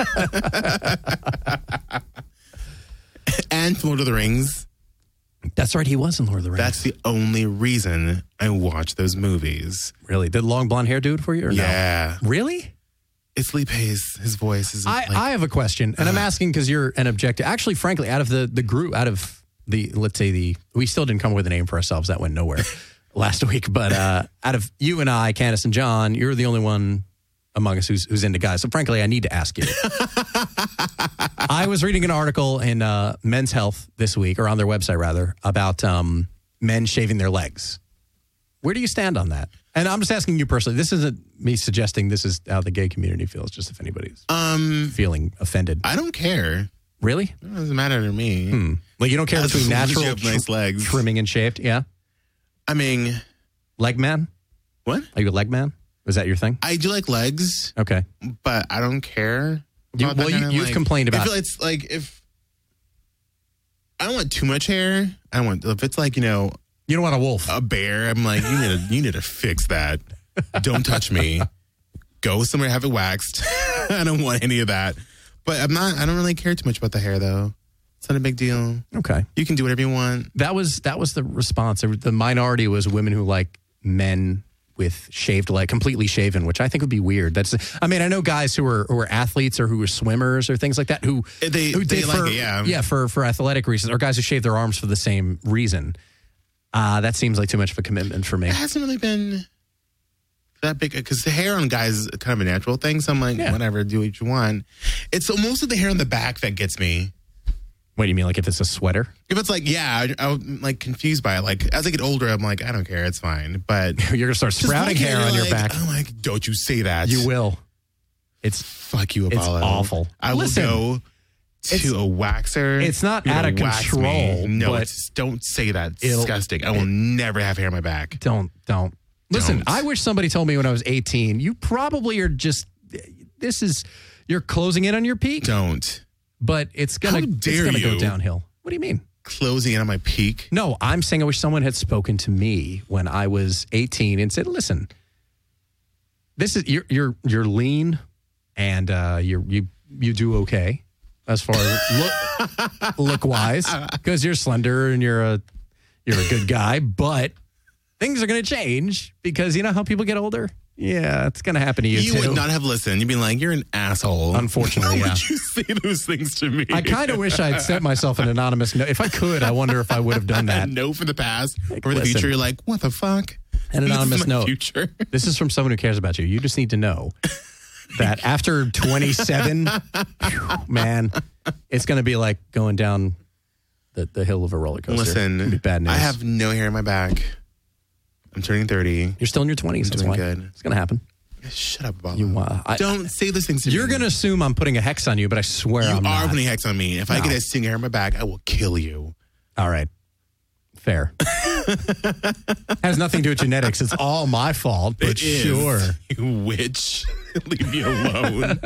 And Lord of the Rings. That's right. He was in *Lord of the Rings*. That's the only reason I watch those movies. Really? Did long blonde hair do it for you? Or no? Yeah. Really? It's Lee Pace. His voice is I, like, I have a question, and I'm asking because you're an objective. Actually, frankly, out of the the group, out of the let's say the we still didn't come up with a name for ourselves. That went nowhere last week. But uh, out of you and I, Candace and John, you're the only one among us who's who's into guys. So frankly, I need to ask you. I was reading an article in uh, Men's Health this week, or on their website rather, about um, men shaving their legs. Where do you stand on that? And I'm just asking you personally. This isn't me suggesting this is how the gay community feels, just if anybody's um, feeling offended. I don't care. Really? It doesn't matter to me. Hmm. Like you don't care As between long as you natural have nice legs. trimming and shaved? Yeah. I mean, Leg man? what? Are you a leg man? Was that your thing? I do like legs, Okay. but I don't care. You- about that well, you- kind of, you've like- complained about- I feel it's like if I don't want too much hair. I don't want if it's like you know You don't want a wolf. a bear. I'm like you need to you need to fix that. Don't touch me. Go somewhere, have it waxed. I don't want any of that. But I'm not. I don't really care too much about the hair though. It's not a big deal. Okay. You can do whatever you want. That was that was the response. The minority was women who like men with shaved leg, completely shaven, which I think would be weird. That's. I mean, I know guys who are who are athletes or who are swimmers or things like that who They- who they did like for, it, yeah. yeah for for athletic reasons, or guys who shave their arms for the same reason. Uh, that seems like too much of a commitment for me. It hasn't really been that big because the hair on guys is kind of a natural thing. So I'm like, Yeah. whatever, do what you want. It's mostly the hair on the back that gets me. What do you mean, like if it's a sweater? If it's like, yeah, I, I'm like confused by it. Like as I get older, I'm like, I don't care, it's fine. But You're gonna start just sprouting looking hair at it, on your like, back. I'm like, don't you say that? You will. It's Fuck you, It's Apollo. awful. I Listen, will go to it's- a waxer. it's not You're out gonna of wax control, me. No, but it's, don't say that. It's it'll- disgusting. I will never have hair on my back. don't don't listen. Don't. I wish somebody told me when I was eighteen. You probably are just. This is you're closing in on your peak, Don't. but it's gonna How it's dare gonna go you. downhill. What do you mean? Closing in on my peak. No, I'm saying I wish someone had spoken to me when I was eighteen and said, "Listen, this is you're you're you're lean, and uh, you you you do okay as far as look look wise because you're slender and you're a you're a good guy, but things are going to change because you know how people get older. Yeah, it's going to happen to you, You too. would not have listened. You'd be like, you're an asshole. Unfortunately, Why yeah. would you say those things to me? I kind of wish I'd sent myself an anonymous note. If I could, I wonder if I would have done that. No for the past. Like, For the listen. future, you're like, what the fuck? An anonymous This is my note. Future. This is from someone who cares about you. You just need to know that after twenty-seven, phew, man, it's going to be like going down the, the hill of a roller coaster. It's gonna Listen, be bad news. I have no hair in my back. I'm turning thirty. You're still in your twenties. I'm That's doing why. good. It's going to happen. Shut up, Bob. You, uh, I- Don't say those things to You're me. going to assume I'm putting a hex on you, but I swear You I'm are not. putting hex on me. If I No. get a single hair in my back, I will kill you. All right. Fair. Has nothing to do with genetics. It's all my fault, but It is. sure. You witch. Leave me alone.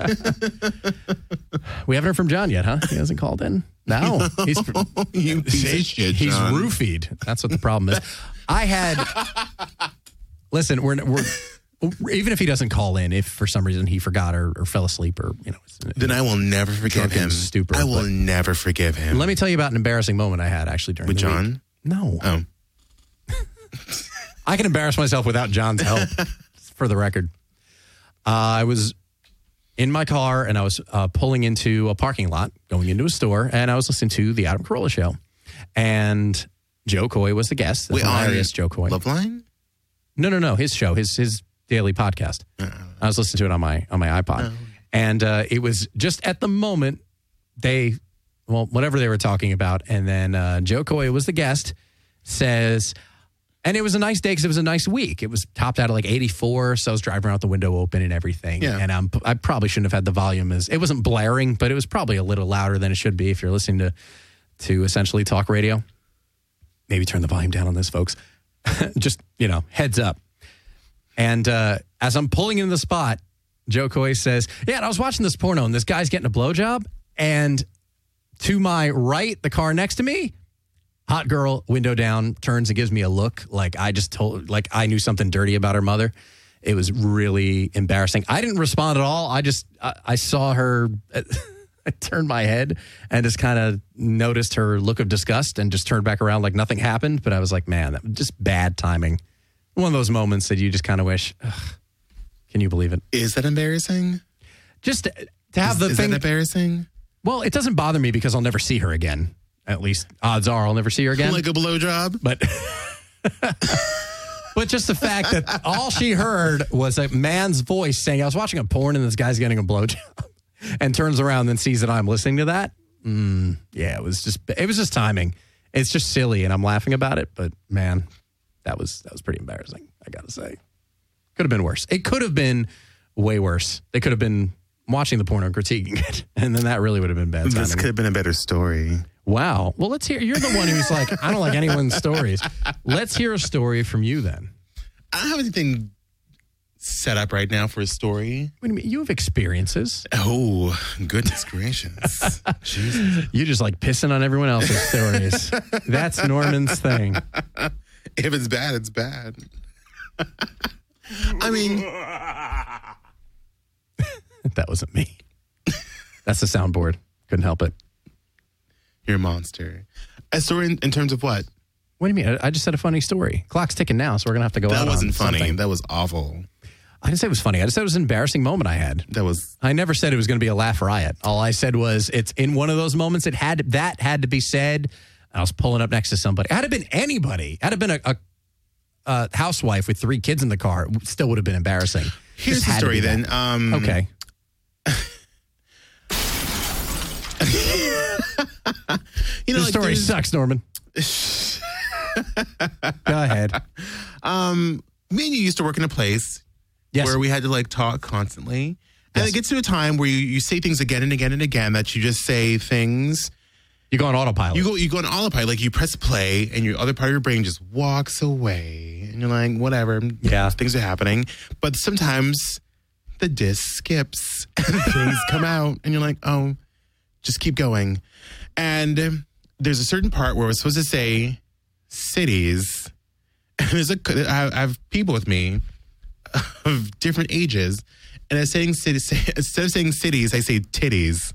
We haven't heard from John yet, huh? He hasn't called in. No. He's You piece of See? shit, He's John. roofied. That's what the problem is. I had. Listen, we're we're even if he doesn't call in, if for some reason he forgot or, or fell asleep or you know. Then I will never forgive Drunken him. stupor, I will but- never forgive him. Let me tell you about an embarrassing moment I had actually during With the John? week. No, Oh. I can embarrass myself without John's help. For the record, uh, I was in my car and I was uh, pulling into a parking lot, going into a store, and I was listening to the Adam Carolla show, and Joe Coy was the guest. The Wait, on hilarious Joe Coy. Loveline? No, no, no. His show, his his daily podcast. I was listening to it on my on my iPod, and uh, it was just at the moment they well, whatever they were talking about. And then uh, Joe Coy was the guest, says, and it was a nice day because it was a nice week. It was topped out at like eighty-four, so I was driving around with the window open and everything. Yeah. And I'm, I probably shouldn't have had the volume as, it wasn't blaring, but it was probably a little louder than it should be if you're listening to, to essentially talk radio. Maybe turn the volume down on this, folks. Just, you know, heads up. And uh, as I'm pulling into the spot, Joe Coy says, yeah, and I was watching this porno and this guy's getting a blowjob. And to my right, the car next to me, hot girl, window down, turns and gives me a look like I just told, like I knew something dirty about her mother. It was really embarrassing. I didn't respond at all. I just, I, I saw her, I turned my head and just kind of noticed her look of disgust and just turned back around like nothing happened. But I was like, man, that was just bad timing. One of those moments that you just kind of wish, ugh, can you believe it? Is that embarrassing? Just to, to have is, the is thing. that embarrassing? Well, it doesn't bother me because I'll never see her again. At least odds are I'll never see her again. Like a blowjob? But but just the fact that all she heard was a man's voice saying, I was watching a porn and this guy's getting a blowjob, and turns around and sees that I'm listening to that. Mm, yeah, it was just it was just timing. It's just silly and I'm laughing about it. But man, that was that was pretty embarrassing, I got to say. Could have been worse. It could have been way worse. They could have been watching the porno and critiquing it. And then that really would have been bad timing. This could have been a better story. Wow. Well, let's hear. You're the one who's like, I don't like anyone's stories. Let's hear a story from you then. I don't have anything set up right now for a story. What do you mean? You have experiences. Oh, goodness gracious. Jesus. You just like pissing on everyone else's stories. That's Norman's thing. If it's bad, it's bad. I mean, that wasn't me. That's the soundboard. Couldn't help it. You're a monster. A story in, in terms of what? What do you mean? I, I just said a funny story. Clock's ticking now, so we're going to have to go out That wasn't on funny. something. That was awful. I didn't say it was funny. I just said it was an embarrassing moment I had. That was... I never said it was going to be a laugh riot. All I said was it's in one of those moments. It had that had to be said. I was pulling up next to somebody. Had it been anybody, had it been a, a, a housewife with three kids in the car, it still would have been embarrassing. Here's the story then. Um, okay. You know, the like story there's- sucks, Norman. Go ahead. Um, me and you used to work in a place Yes. where we had to like talk constantly. And Yes. it gets to a time where you, you say things again and again and again that you just say things. You go on autopilot. You go you go on autopilot, like you press play and your other part of your brain just walks away. And you're like, whatever. Yeah. Things are happening. But sometimes the disc skips and things come out and you're like, oh, just keep going. And there's a certain part where we're supposed to say cities. And there's a I have people with me of different ages, and I'm saying cities. Instead of saying cities, I say titties.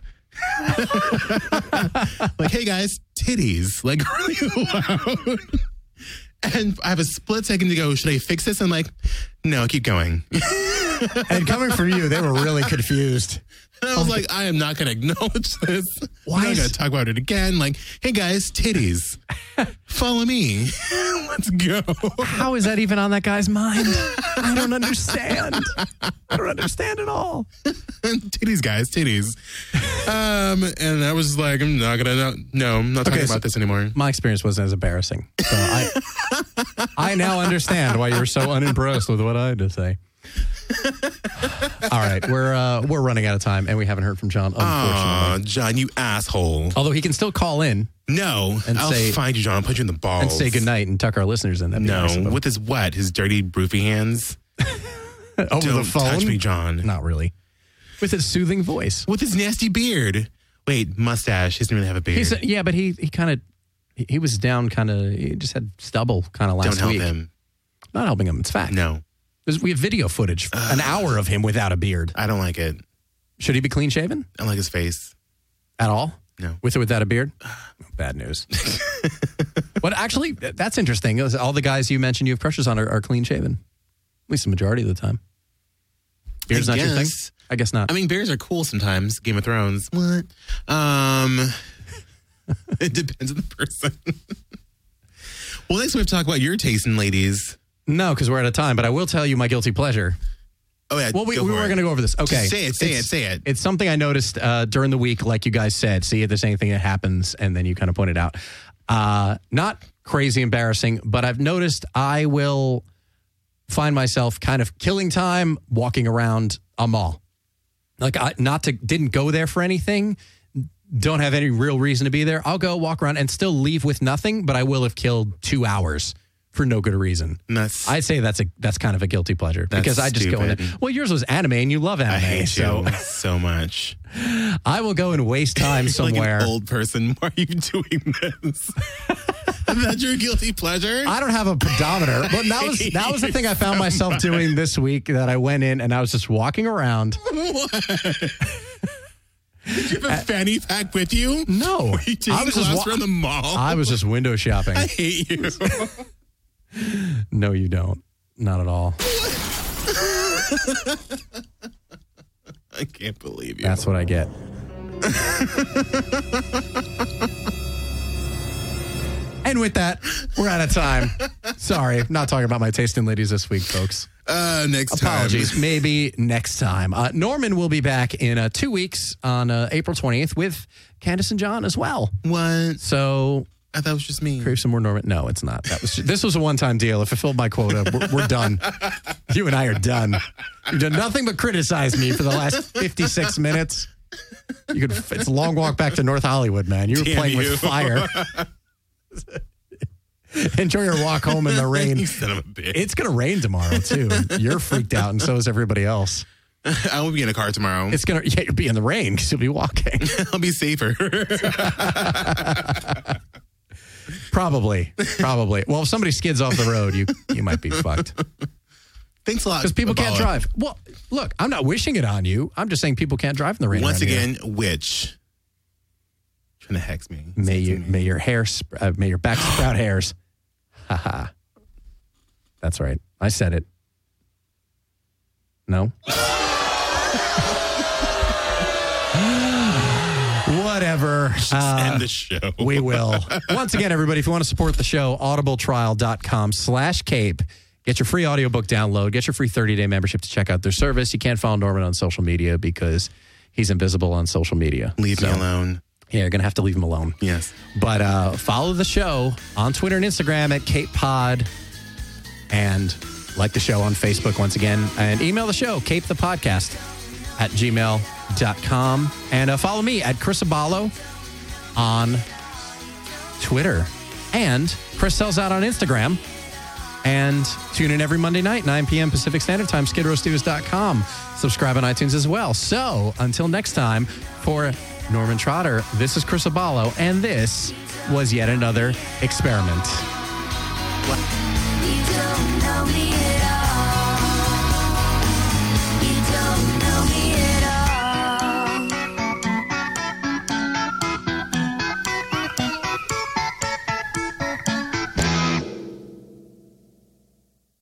Like, hey guys, titties, like really loud. And I have a split second to go. Should I fix this? I'm like, no, keep going. And coming from you, they were really confused. And I was like, I am not going to acknowledge this. Why I'm not is- going to talk about it again. Like, hey guys, titties, follow me. Let's go. How is that even on that guy's mind? I don't understand. I don't understand at all. Titties, guys, titties. Um, and I was like, I'm not gonna, no, no I'm not talking Okay, so- about this anymore. My experience wasn't as embarrassing. So I, I now understand why you were so unimpressed with what I had to say. All right, we're uh, we're running out of time, and we haven't heard from John, unfortunately. Aw, John, you asshole. Although he can still call in No, And I'll say- find you, John. I'll put you in the balls. and say goodnight and tuck our listeners in. That'd be No, nice of him. with his what? His dirty, broofy hands? Over Don't the phone. touch me, John. Not really. With his soothing voice. With his nasty beard. Wait, mustache. He doesn't really have a beard. He's yeah, but he he kind of he, he was down, kind of. He just had stubble, kind of last Don't help week. him. Not helping him. It's fact. No, There's- we have video footage, an hour of him without a beard. I don't like it. Should he be clean shaven I don't like his face. at all? No. With or without a beard? Bad news. But actually, that's interesting. All the guys you mentioned you have crushes on are, are clean shaven. At least the majority of the time. Beard's I not your thing? guess. I guess not. I mean, bears are cool sometimes. Game of Thrones. What? Um, it depends on the person. Well, next we have to talk about your taste in ladies. no, because we're out of time. But I will tell you my guilty pleasure. Oh, yeah. Well, we, go we for were it. going to go over this. Okay. Just say it, say It's- it, say it. It's something I noticed uh, during the week, like you guys said. See if there's anything that happens, and then you kind of pointed out. Uh, not crazy embarrassing, but I've noticed I will find myself kind of killing time walking around a mall. Like, I not to didn't go there for anything, don't have any real reason to be there. I'll go walk around and still leave with nothing, but I will have killed two hours for no good reason. That's, I'd say that's a that's kind of a guilty pleasure That's because I just go in stupid. there. Well, yours was anime and you love anime. I hate so you so much. I will go and waste time somewhere. Like an old person. Why are you doing this? That's your guilty pleasure? I don't have a pedometer, but that was that was the thing I found myself doing this week that I went in and I was just walking around. What? Did you have a fanny pack with you? No. Were you taking I was just class wa- around the mall? I was just window shopping. I hate you. No, you don't. Not at all. I can't believe you. That's what I get. And with that, we're out of time. Sorry, not talking about my tasting ladies this week, folks. Uh, next Apologies. time. Maybe next time. Uh, Norman will be back in uh, two weeks on uh, April twentieth with Candace and John as well. What? So I thought it was just me. crave some more Norman. No, it's not. That was this was a one-time deal. If I filled my quota, we're, we're done. You and I are done. You've done nothing but criticize me for the last fifty-six minutes. You could. It's a long walk back to North Hollywood, man. You were Damn playing you. with fire. Enjoy your walk home in the rain. You son of a bitch. It's going to rain tomorrow, too. You're freaked out, and so is everybody else. I will be in a car tomorrow. It's going to, yeah, you'll be in the rain because you'll be walking. I'll be safer. Probably. Probably. Well, if somebody skids off the road, you you might be fucked. Thanks a lot. Because people can't Abala. drive. Well, look, I'm not wishing it on you. I'm just saying people can't drive in the rain. Once around here. again, which? Trying to hex me. May you, Sexing me. may your hair, sp- uh, may your back sprout hairs. Ha ha. That's right. I said it. No? Whatever. Just Uh, end the show. we will. Once again, everybody, if you want to support the show, audibletrial.com slash cape. Get your free audiobook download. Get your free thirty-day membership to check out their service. You can't follow Norman on social media because he's invisible on social media. Leave So, me alone. Yeah, you're going to have to leave him alone. Yes. But uh, follow the show on Twitter and Instagram at Cape Pod. And like the show on Facebook once again. And email the show, Cape the Podcast at gmail dot com. And uh, follow me at Chris Abalo on Twitter. And Chris sells out on Instagram. And tune in every Monday night, nine p.m. Pacific Standard Time, skid row stews dot com. Subscribe on iTunes as well. So until next time, for Norman Trotter, this is Chris Abalo, and this was yet another experiment. What?